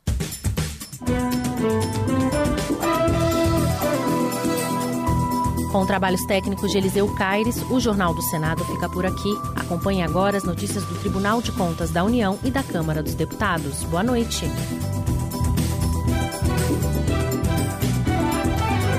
Com trabalhos técnicos de Eliseu Caires, o Jornal do Senado fica por aqui. Acompanhe agora as notícias do Tribunal de Contas da União e da Câmara dos Deputados. Boa noite.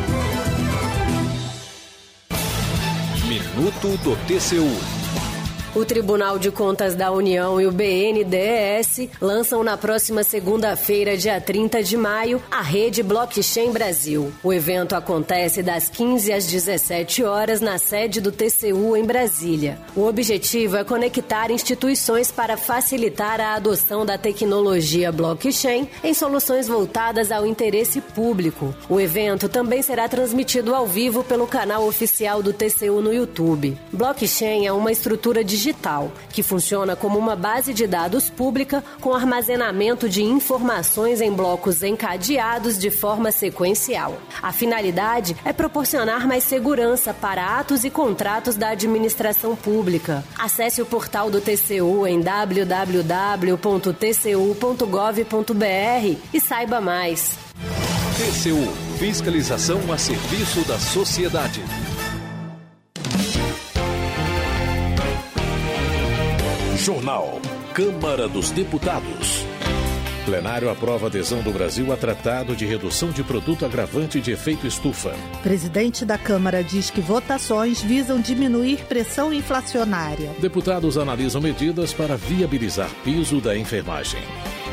Minuto do T C U. O Tribunal de Contas da União e o B N D E S lançam na próxima segunda-feira, dia trinta de maio, a rede Blockchain Brasil. O evento acontece das quinze às dezessete horas na sede do T C U em Brasília. O objetivo é conectar instituições para facilitar a adoção da tecnologia blockchain em soluções voltadas ao interesse público. O evento também será transmitido ao vivo pelo canal oficial do T C U no YouTube. Blockchain é uma estrutura digital que funciona como uma base de dados pública com armazenamento de informações em blocos encadeados de forma sequencial. A finalidade é proporcionar mais segurança para atos e contratos da administração pública. Acesse o portal do T C U em w w w ponto t c u ponto gov ponto b r e saiba mais. T C U, fiscalização a serviço da sociedade. Jornal Câmara dos Deputados. Plenário aprova adesão do Brasil a tratado de redução de produto agravante de efeito estufa. Presidente da Câmara diz que votações visam diminuir pressão inflacionária. Deputados analisam medidas para viabilizar piso da enfermagem.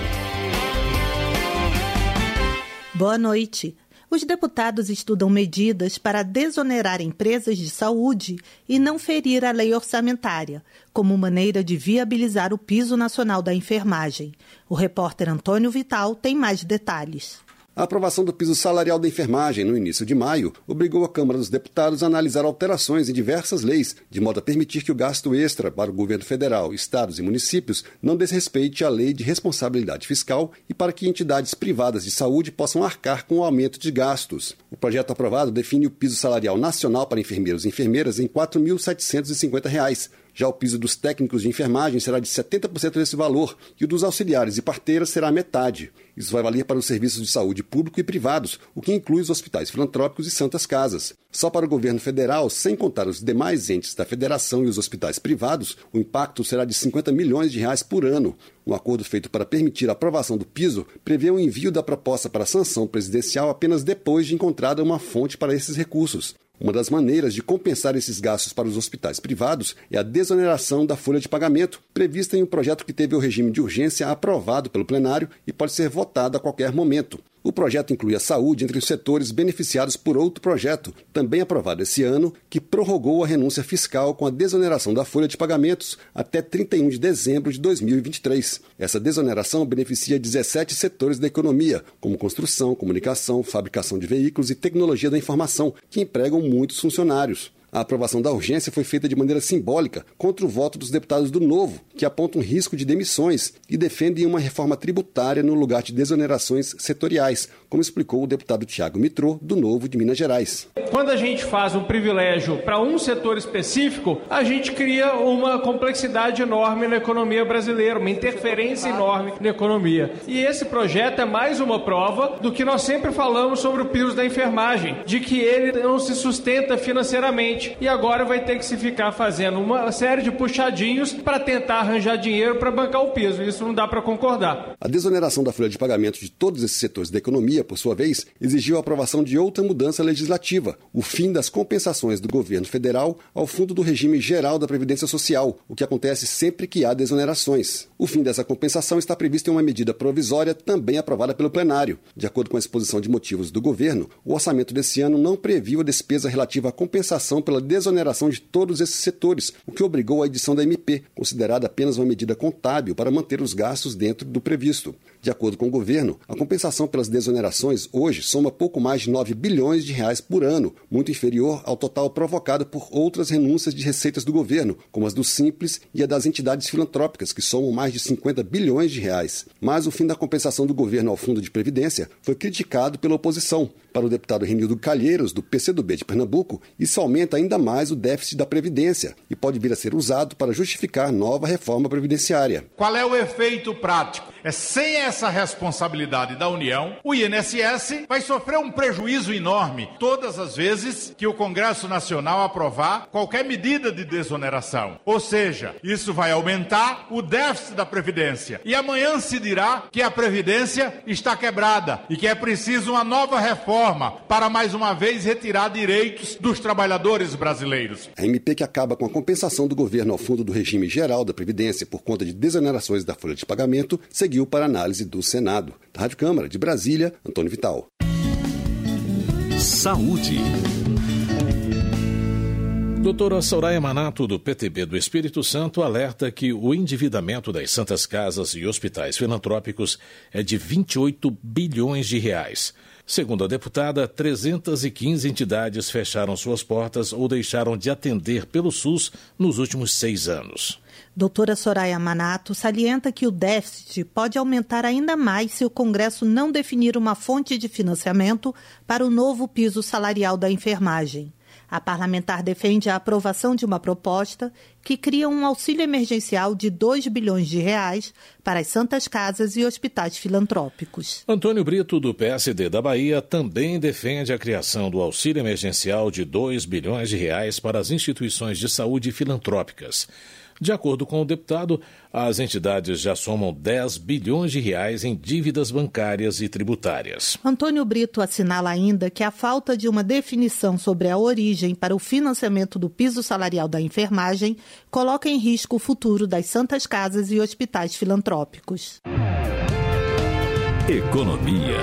Boa noite. Os deputados estudam medidas para desonerar empresas de saúde e não ferir a lei orçamentária, como maneira de viabilizar o piso nacional da enfermagem. O repórter Antônio Vital tem mais detalhes. A aprovação do piso salarial da enfermagem no início de maio obrigou a Câmara dos Deputados a analisar alterações em diversas leis, de modo a permitir que o gasto extra para o governo federal, estados e municípios não desrespeite a lei de responsabilidade fiscal e para que entidades privadas de saúde possam arcar com o aumento de gastos. O projeto aprovado define o piso salarial nacional para enfermeiros e enfermeiras em quatro mil setecentos e cinquenta reais. Já o piso dos técnicos de enfermagem será de setenta por cento desse valor e o dos auxiliares e parteiras será a metade. Isso vai valer para os serviços de saúde público e privados, o que inclui os hospitais filantrópicos e santas casas. Só para o governo federal, sem contar os demais entes da federação e os hospitais privados, o impacto será de cinquenta milhões de reais por ano. Um acordo feito para permitir a aprovação do piso prevê o envio da proposta para sanção presidencial apenas depois de encontrada uma fonte para esses recursos. Uma das maneiras de compensar esses gastos para os hospitais privados é a desoneração da folha de pagamento, prevista em um projeto que teve o regime de urgência aprovado pelo plenário e pode ser votado a qualquer momento. O projeto inclui a saúde entre os setores beneficiados por outro projeto, também aprovado esse ano, que prorrogou a renúncia fiscal com a desoneração da folha de pagamentos até trinta e um de dezembro de dois mil e vinte e três. Essa desoneração beneficia dezessete setores da economia, como construção, comunicação, fabricação de veículos e tecnologia da informação, que empregam muitos funcionários. A aprovação da urgência foi feita de maneira simbólica contra o voto dos deputados do Novo, que apontam risco de demissões e defendem uma reforma tributária no lugar de desonerações setoriais, como explicou o deputado Tiago Mitrô, do Novo de Minas Gerais. Quando a gente faz um privilégio para um setor específico, a gente cria uma complexidade enorme na economia brasileira, uma interferência enorme na economia. E esse projeto é mais uma prova do que nós sempre falamos sobre o piso da enfermagem, de que ele não se sustenta financeiramente. E agora vai ter que se ficar fazendo uma série de puxadinhos para tentar arranjar dinheiro para bancar o piso. Isso não dá para concordar. A desoneração da folha de pagamento de todos esses setores da economia, por sua vez, exigiu a aprovação de outra mudança legislativa, o fim das compensações do governo federal ao fundo do regime geral da Previdência Social, o que acontece sempre que há desonerações. O fim dessa compensação está previsto em uma medida provisória também aprovada pelo plenário. De acordo com a exposição de motivos do governo, o orçamento desse ano não previu a despesa relativa à compensação pela desoneração de todos esses setores, o que obrigou a edição da M P, considerada apenas uma medida contábil para manter os gastos dentro do previsto. De acordo com o governo, a compensação pelas desonerações hoje soma pouco mais de nove bilhões de reais por ano, muito inferior ao total provocado por outras renúncias de receitas do governo, como as do Simples e a das entidades filantrópicas, que somam mais de cinquenta bilhões de reais. Mas o fim da compensação do governo ao Fundo de Previdência foi criticado pela oposição. Para o deputado Renildo Calheiros, do P C do B de Pernambuco, isso aumenta ainda mais o déficit da Previdência e pode vir a ser usado para justificar nova reforma previdenciária. Qual é o efeito prático? É sem essa responsabilidade da União, o I N S S vai sofrer um prejuízo enorme todas as vezes que o Congresso Nacional aprovar qualquer medida de desoneração. Ou seja, isso vai aumentar o déficit da Previdência. E amanhã se dirá que a Previdência está quebrada e que é preciso uma nova reforma para mais uma vez retirar direitos dos trabalhadores brasileiros. A M P que acaba com a compensação do governo ao fundo do regime geral da Previdência por conta de desonerações da folha de pagamento seguiu para análise do Senado. Da Rádio Câmara de Brasília, Antônio Vital. Saúde. Doutora Soraya Manato, do P T B do Espírito Santo, alerta que o endividamento das santas casas e hospitais filantrópicos é de vinte e oito bilhões de reais. Segundo a deputada, trezentas e quinze entidades fecharam suas portas ou deixaram de atender pelo SUS nos últimos seis anos. Doutora Soraya Manato salienta que o déficit pode aumentar ainda mais se o Congresso não definir uma fonte de financiamento para o novo piso salarial da enfermagem. A parlamentar defende a aprovação de uma proposta que cria um auxílio emergencial de dois bilhões de reais para as santas casas e hospitais filantrópicos. Antônio Brito, do P S D da Bahia, também defende a criação do auxílio emergencial de dois bilhões de reais para as instituições de saúde filantrópicas. De acordo com o deputado, as entidades já somam dez bilhões de reais em dívidas bancárias e tributárias. Antônio Brito assinala ainda que a falta de uma definição sobre a origem para o financiamento do piso salarial da enfermagem coloca em risco o futuro das santas casas e hospitais filantrópicos. Economia.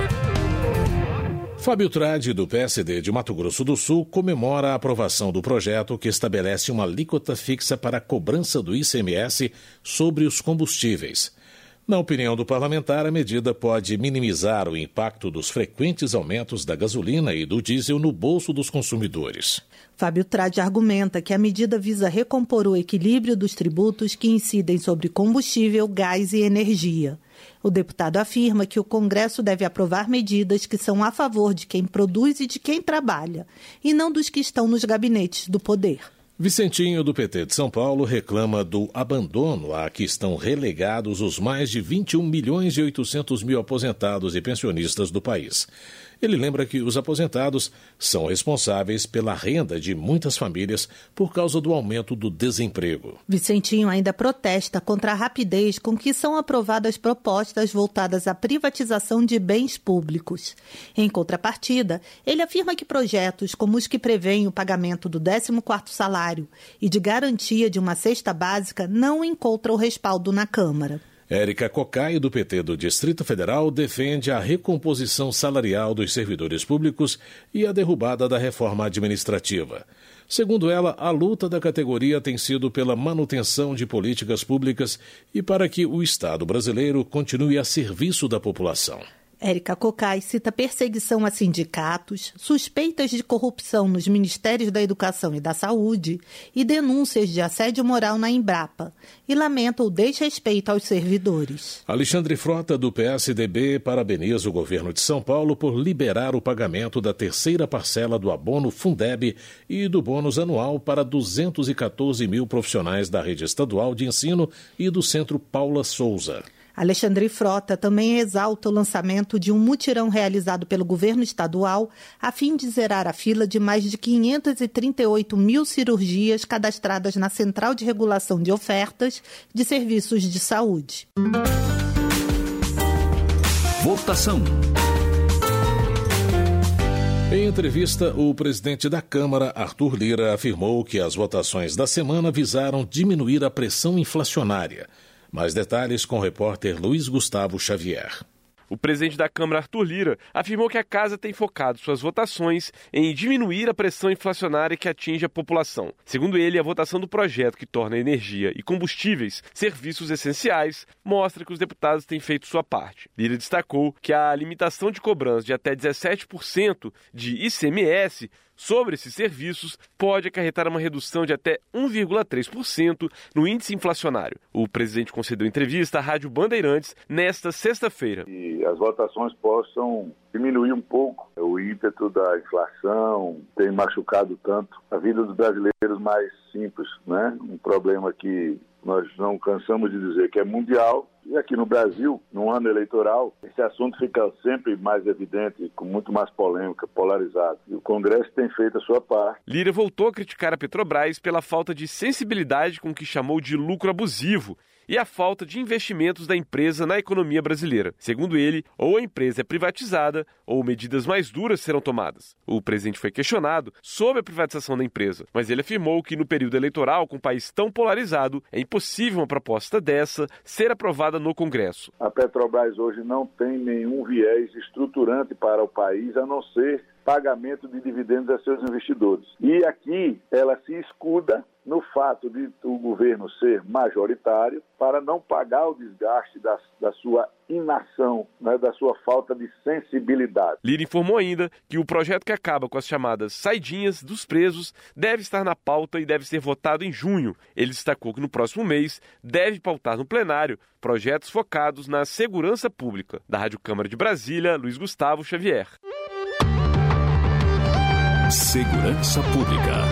Fábio Tradi, do P S D de Mato Grosso do Sul, comemora a aprovação do projeto que estabelece uma alíquota fixa para a cobrança do I C M S sobre os combustíveis. Na opinião do parlamentar, a medida pode minimizar o impacto dos frequentes aumentos da gasolina e do diesel no bolso dos consumidores. Fábio Tradi argumenta que a medida visa recompor o equilíbrio dos tributos que incidem sobre combustível, gás e energia. O deputado afirma que o Congresso deve aprovar medidas que são a favor de quem produz e de quem trabalha, e não dos que estão nos gabinetes do poder. Vicentinho, do P T de São Paulo, reclama do abandono a que estão relegados os mais de vinte e um milhões e oitocentos mil aposentados e pensionistas do país. Ele lembra que os aposentados são responsáveis pela renda de muitas famílias por causa do aumento do desemprego. Vicentinho ainda protesta contra a rapidez com que são aprovadas propostas voltadas à privatização de bens públicos. Em contrapartida, ele afirma que projetos como os que prevêem o pagamento do décimo quarto salário e de garantia de uma cesta básica não encontram respaldo na Câmara. Érica Cocai, do P T do Distrito Federal, defende a recomposição salarial dos servidores públicos e a derrubada da reforma administrativa. Segundo ela, a luta da categoria tem sido pela manutenção de políticas públicas e para que o Estado brasileiro continue a serviço da população. Érica Cocai cita perseguição a sindicatos, suspeitas de corrupção nos Ministérios da Educação e da Saúde e denúncias de assédio moral na Embrapa e lamenta o desrespeito aos servidores. Alexandre Frota, do P S D B, parabeniza o governo de São Paulo por liberar o pagamento da terceira parcela do abono Fundeb e do bônus anual para duzentos e quatorze mil profissionais da rede estadual de ensino e do Centro Paula Souza. Alexandre Frota também exalta o lançamento de um mutirão realizado pelo governo estadual a fim de zerar a fila de mais de quinhentas e trinta e oito mil cirurgias cadastradas na Central de Regulação de Ofertas de Serviços de Saúde. Votação. Em entrevista, o presidente da Câmara, Arthur Lira, afirmou que as votações da semana visaram diminuir a pressão inflacionária. Mais detalhes com o repórter Luiz Gustavo Xavier. O presidente da Câmara, Arthur Lira, afirmou que a Casa tem focado suas votações em diminuir a pressão inflacionária que atinge a população. Segundo ele, a votação do projeto que torna energia e combustíveis serviços essenciais mostra que os deputados têm feito sua parte. Lira destacou que a limitação de cobrança de até dezessete por cento de I C M S sobre esses serviços pode acarretar uma redução de até um vírgula três por cento no índice inflacionário. O presidente concedeu entrevista à Rádio Bandeirantes nesta sexta-feira. E as votações possam diminuir um pouco o ímpeto da inflação, tem machucado tanto a vida dos brasileiros mais simples, né? Um problema que nós não cansamos de dizer que é mundial E aqui no Brasil, no ano eleitoral, esse assunto fica sempre mais evidente, com muito mais polêmica, polarizado. E o Congresso tem feito a sua parte. Lira voltou a criticar a Petrobras pela falta de sensibilidade com o que chamou de lucro abusivo e a falta de investimentos da empresa na economia brasileira. Segundo ele, ou a empresa é privatizada ou medidas mais duras serão tomadas. O presidente foi questionado sobre a privatização da empresa, mas ele afirmou que no período eleitoral, com um país tão polarizado, é impossível uma proposta dessa ser aprovada no Congresso. A Petrobras hoje não tem nenhum viés estruturante para o país, a não ser pagamento de dividendos a seus investidores. E aqui ela se escuda no fato de o governo ser majoritário para não pagar o desgaste da, da sua inação, né, da sua falta de sensibilidade. Lira informou ainda que o projeto que acaba com as chamadas saidinhas dos presos deve estar na pauta e deve ser votado em junho. Ele destacou que no próximo mês deve pautar no plenário projetos focados na segurança pública. Da Rádio Câmara de Brasília, Luiz Gustavo Xavier. Segurança Pública.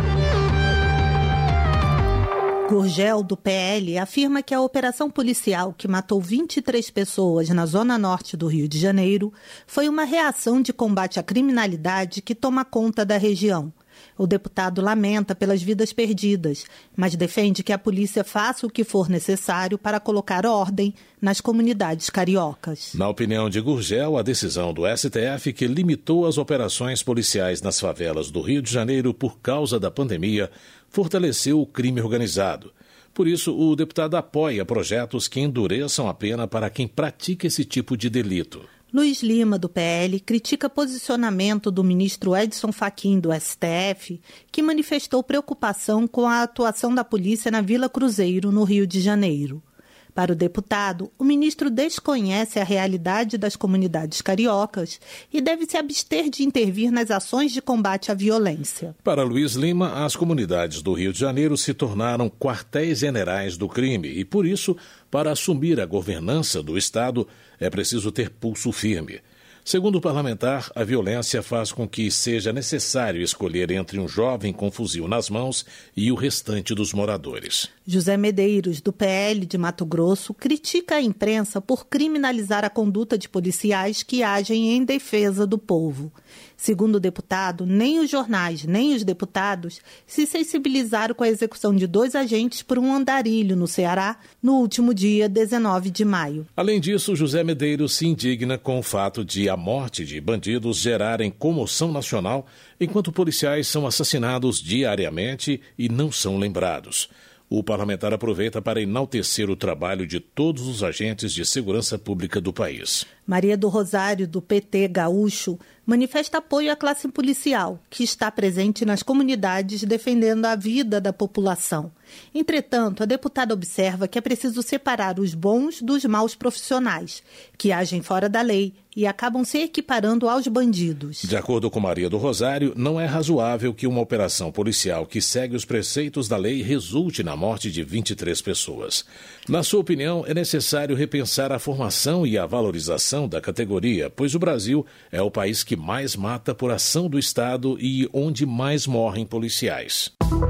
Gurgel, do P L, afirma que a operação policial que matou vinte e três pessoas na zona norte do Rio de Janeiro foi uma reação de combate à criminalidade que toma conta da região. O deputado lamenta pelas vidas perdidas, mas defende que a polícia faça o que for necessário para colocar ordem nas comunidades cariocas. Na opinião de Gurgel, a decisão do S T F que limitou as operações policiais nas favelas do Rio de Janeiro por causa da pandemia fortaleceu o crime organizado. Por isso, o deputado apoia projetos que endureçam a pena para quem pratica esse tipo de delito. Luiz Lima, do P L, critica posicionamento do ministro Edson Fachin, do S T F, que manifestou preocupação com a atuação da polícia na Vila Cruzeiro, no Rio de Janeiro. Para o deputado, o ministro desconhece a realidade das comunidades cariocas e deve se abster de intervir nas ações de combate à violência. Para Luiz Lima, as comunidades do Rio de Janeiro se tornaram quartéis generais do crime e, por isso, para assumir a governança do Estado, é preciso ter pulso firme. Segundo o parlamentar, a violência faz com que seja necessário escolher entre um jovem com fuzil nas mãos e o restante dos moradores. José Medeiros, do P L de Mato Grosso, critica a imprensa por criminalizar a conduta de policiais que agem em defesa do povo. Segundo o deputado, nem os jornais, nem os deputados se sensibilizaram com a execução de dois agentes por um andarilho no Ceará no último dia dezenove de maio. Além disso, José Medeiros se indigna com o fato de a morte de bandidos gerarem comoção nacional, enquanto policiais são assassinados diariamente e não são lembrados. O parlamentar aproveita para enaltecer o trabalho de todos os agentes de segurança pública do país. Maria do Rosário, do P T Gaúcho, manifesta apoio à classe policial, que está presente nas comunidades defendendo a vida da população. Entretanto, a deputada observa que é preciso separar os bons dos maus profissionais, que agem fora da lei e acabam se equiparando aos bandidos. De acordo com Maria do Rosário, não é razoável que uma operação policial que segue os preceitos da lei resulte na morte de vinte e três pessoas. Na sua opinião, é necessário repensar a formação e a valorização da categoria, pois o Brasil é o país que mais mata por ação do Estado e onde mais morrem policiais.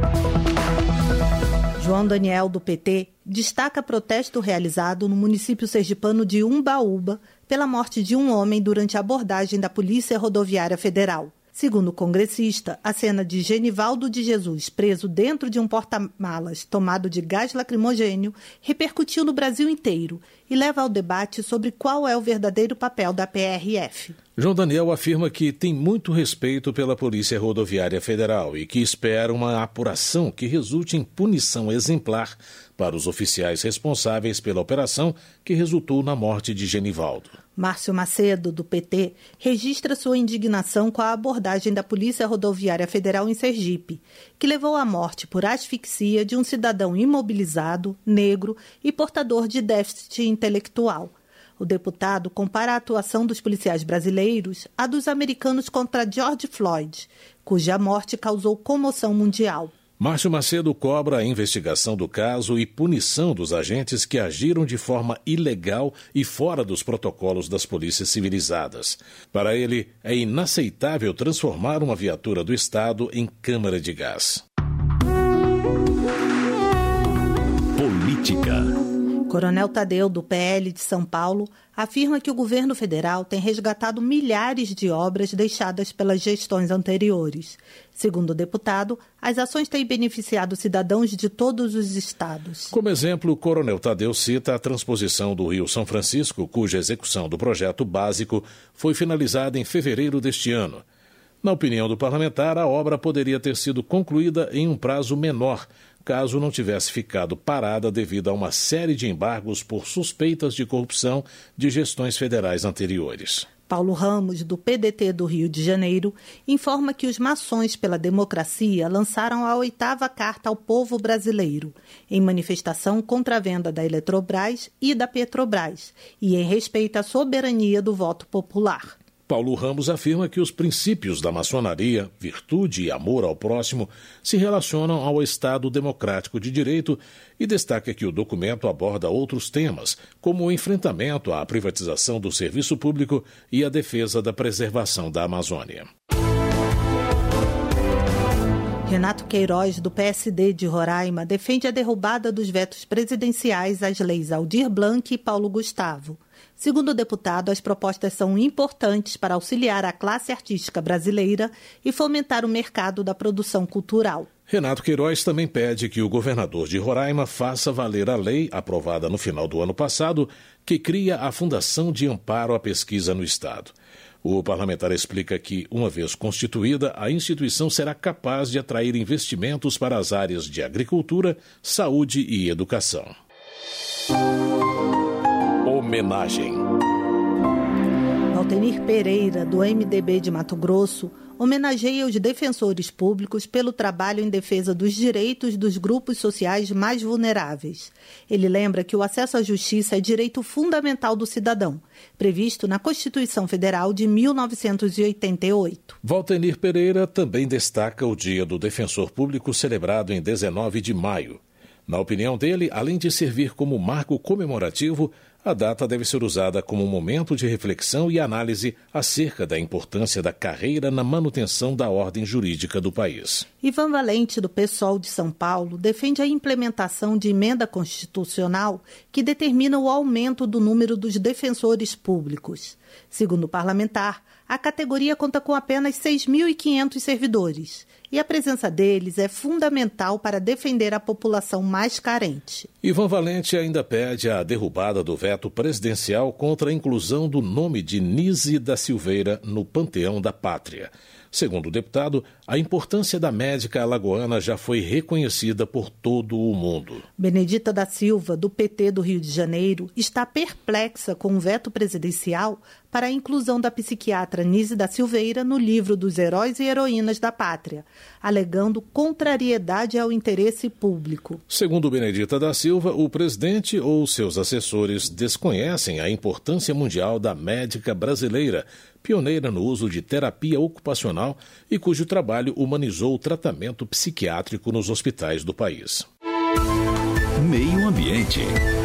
João Daniel, do P T, destaca protesto realizado no município sergipano de Umbaúba pela morte de um homem durante a abordagem da Polícia Rodoviária Federal. Segundo o congressista, a cena de Genivaldo de Jesus preso dentro de um porta-malas tomado de gás lacrimogêneo repercutiu no Brasil inteiro e leva ao debate sobre qual é o verdadeiro papel da P R F. João Daniel afirma que tem muito respeito pela Polícia Rodoviária Federal e que espera uma apuração que resulte em punição exemplar para os oficiais responsáveis pela operação que resultou na morte de Genivaldo. Márcio Macedo, do P T, registra sua indignação com a abordagem da Polícia Rodoviária Federal em Sergipe, que levou à morte por asfixia de um cidadão imobilizado, negro e portador de déficit intelectual. O deputado compara a atuação dos policiais brasileiros à dos americanos contra George Floyd, cuja morte causou comoção mundial. Márcio Macedo cobra a investigação do caso e punição dos agentes que agiram de forma ilegal e fora dos protocolos das polícias civilizadas. Para ele, é inaceitável transformar uma viatura do Estado em câmara de gás. Política. Coronel Tadeu, do P L de São Paulo, afirma que o governo federal tem resgatado milhares de obras deixadas pelas gestões anteriores. Segundo o deputado, as ações têm beneficiado cidadãos de todos os estados. Como exemplo, o Coronel Tadeu cita a transposição do Rio São Francisco, cuja execução do projeto básico foi finalizada em fevereiro deste ano. Na opinião do parlamentar, a obra poderia ter sido concluída em um prazo menor, caso não tivesse ficado parada devido a uma série de embargos por suspeitas de corrupção de gestões federais anteriores. Paulo Ramos, do P D T do Rio de Janeiro, informa que os Maçons pela Democracia lançaram a oitava carta ao povo brasileiro, em manifestação contra a venda da Eletrobras e da Petrobras, e em respeito à soberania do voto popular. Paulo Ramos afirma que os princípios da maçonaria, virtude e amor ao próximo, se relacionam ao Estado democrático de direito e destaca que o documento aborda outros temas, como o enfrentamento à privatização do serviço público e a defesa da preservação da Amazônia. Renato Queiroz, do P S D de Roraima, defende a derrubada dos vetos presidenciais às leis Aldir Blanc e Paulo Gustavo. Segundo o deputado, as propostas são importantes para auxiliar a classe artística brasileira e fomentar o mercado da produção cultural. Renato Queiroz também pede que o governador de Roraima faça valer a lei, aprovada no final do ano passado, que cria a Fundação de Amparo à Pesquisa no Estado. O parlamentar explica que, uma vez constituída, a instituição será capaz de atrair investimentos para as áreas de agricultura, saúde e educação. Homenagem. Valtenir Pereira, do M D B de Mato Grosso, homenageia os defensores públicos pelo trabalho em defesa dos direitos dos grupos sociais mais vulneráveis. Ele lembra que o acesso à justiça é direito fundamental do cidadão, previsto na Constituição Federal de mil novecentos e oitenta e oito. Valtenir Pereira também destaca o Dia do Defensor Público, celebrado em dezenove de maio. Na opinião dele, além de servir como marco comemorativo, a data deve ser usada como um momento de reflexão e análise acerca da importância da carreira na manutenção da ordem jurídica do país. Ivan Valente, do PSOL de São Paulo, defende a implementação de emenda constitucional que determina o aumento do número dos defensores públicos. Segundo o parlamentar, a categoria conta com apenas seis mil e quinhentos servidores e a presença deles é fundamental para defender a população mais carente. Ivan Valente ainda pede a derrubada do veto presidencial contra a inclusão do nome de Nise da Silveira no Panteão da Pátria. Segundo o deputado, a importância da médica alagoana já foi reconhecida por todo o mundo. Benedita da Silva, do P T do Rio de Janeiro, está perplexa com o veto presidencial para a inclusão da psiquiatra Nise da Silveira no livro dos Heróis e Heroínas da Pátria, alegando contrariedade ao interesse público. Segundo Benedita da Silva, o presidente ou seus assessores desconhecem a importância mundial da médica brasileira, pioneira no uso de terapia ocupacional e cujo trabalho humanizou o tratamento psiquiátrico nos hospitais do país. Meio Ambiente.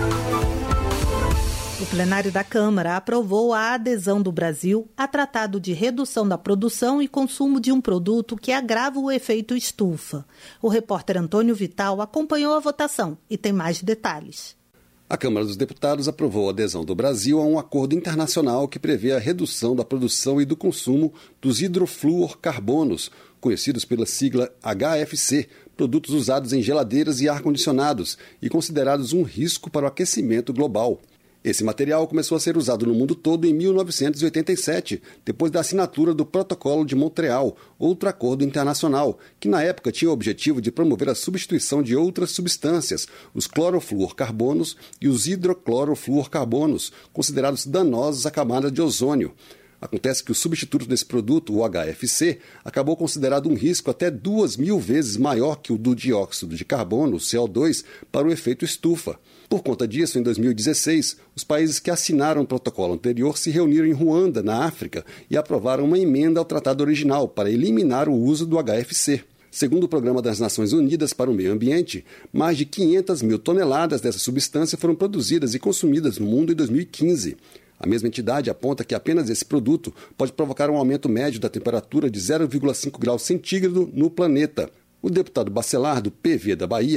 O plenário da Câmara aprovou a adesão do Brasil a tratado de redução da produção e consumo de um produto que agrava o efeito estufa. O repórter Antônio Vital acompanhou a votação e tem mais detalhes. A Câmara dos Deputados aprovou a adesão do Brasil a um acordo internacional que prevê a redução da produção e do consumo dos hidrofluorcarbonos, conhecidos pela sigla H F C, produtos usados em geladeiras e ar-condicionados e considerados um risco para o aquecimento global. Esse material começou a ser usado no mundo todo em mil novecentos e oitenta e sete, depois da assinatura do Protocolo de Montreal, outro acordo internacional, que na época tinha o objetivo de promover a substituição de outras substâncias, os clorofluorcarbonos e os hidroclorofluorcarbonos, considerados danosos à camada de ozônio. Acontece que o substituto desse produto, o H F C, acabou considerado um risco até duas mil vezes maior que o do dióxido de carbono, o C O dois, para o efeito estufa. Por conta disso, em dois mil e dezesseis, os países que assinaram o protocolo anterior se reuniram em Ruanda, na África, e aprovaram uma emenda ao tratado original para eliminar o uso do H F C. Segundo o Programa das Nações Unidas para o Meio Ambiente, mais de quinhentas mil toneladas dessa substância foram produzidas e consumidas no mundo em dois mil e quinze. A mesma entidade aponta que apenas esse produto pode provocar um aumento médio da temperatura de zero vírgula cinco graus centígrado no planeta. O deputado Bacelar, do P V da Bahia,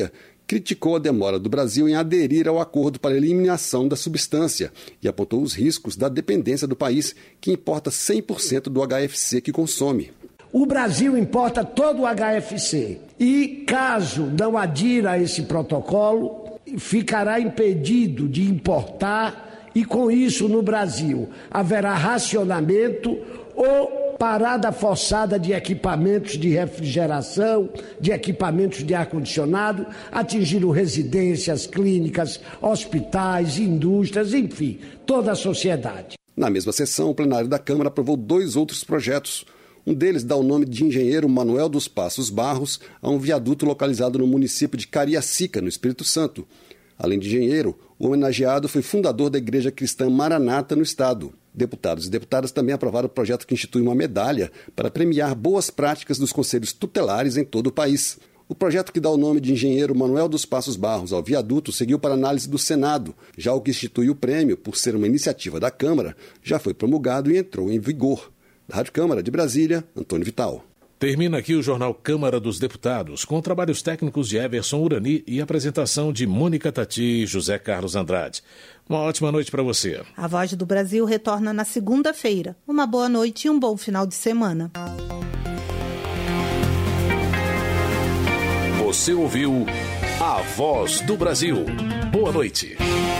criticou a demora do Brasil em aderir ao acordo para a eliminação da substância e apontou os riscos da dependência do país, que importa cem por cento do H F C que consome. O Brasil importa todo o H F C e, caso não adira a esse protocolo, ficará impedido de importar e, com isso, no Brasil, haverá racionamento ou parada forçada de equipamentos de refrigeração, de equipamentos de ar-condicionado, atingindo residências, clínicas, hospitais, indústrias, enfim, toda a sociedade. Na mesma sessão, o plenário da Câmara aprovou dois outros projetos. Um deles dá o nome de engenheiro Manuel dos Passos Barros a um viaduto localizado no município de Cariacica, no Espírito Santo. Além de engenheiro, o homenageado foi fundador da Igreja Cristã Maranata no estado. Deputados e deputadas também aprovaram o projeto que institui uma medalha para premiar boas práticas dos conselhos tutelares em todo o país. O projeto que dá o nome de engenheiro Manuel dos Passos Barros ao viaduto seguiu para análise do Senado. Já o que institui o prêmio, por ser uma iniciativa da Câmara, já foi promulgado e entrou em vigor. Da Rádio Câmara de Brasília, Antônio Vital. Termina aqui o Jornal Câmara dos Deputados, com trabalhos técnicos de Everson Urani e apresentação de Mônica Tati e José Carlos Andrade. Uma ótima noite para você. A Voz do Brasil retorna na segunda-feira. Uma boa noite e um bom final de semana. Você ouviu A Voz do Brasil. Boa noite.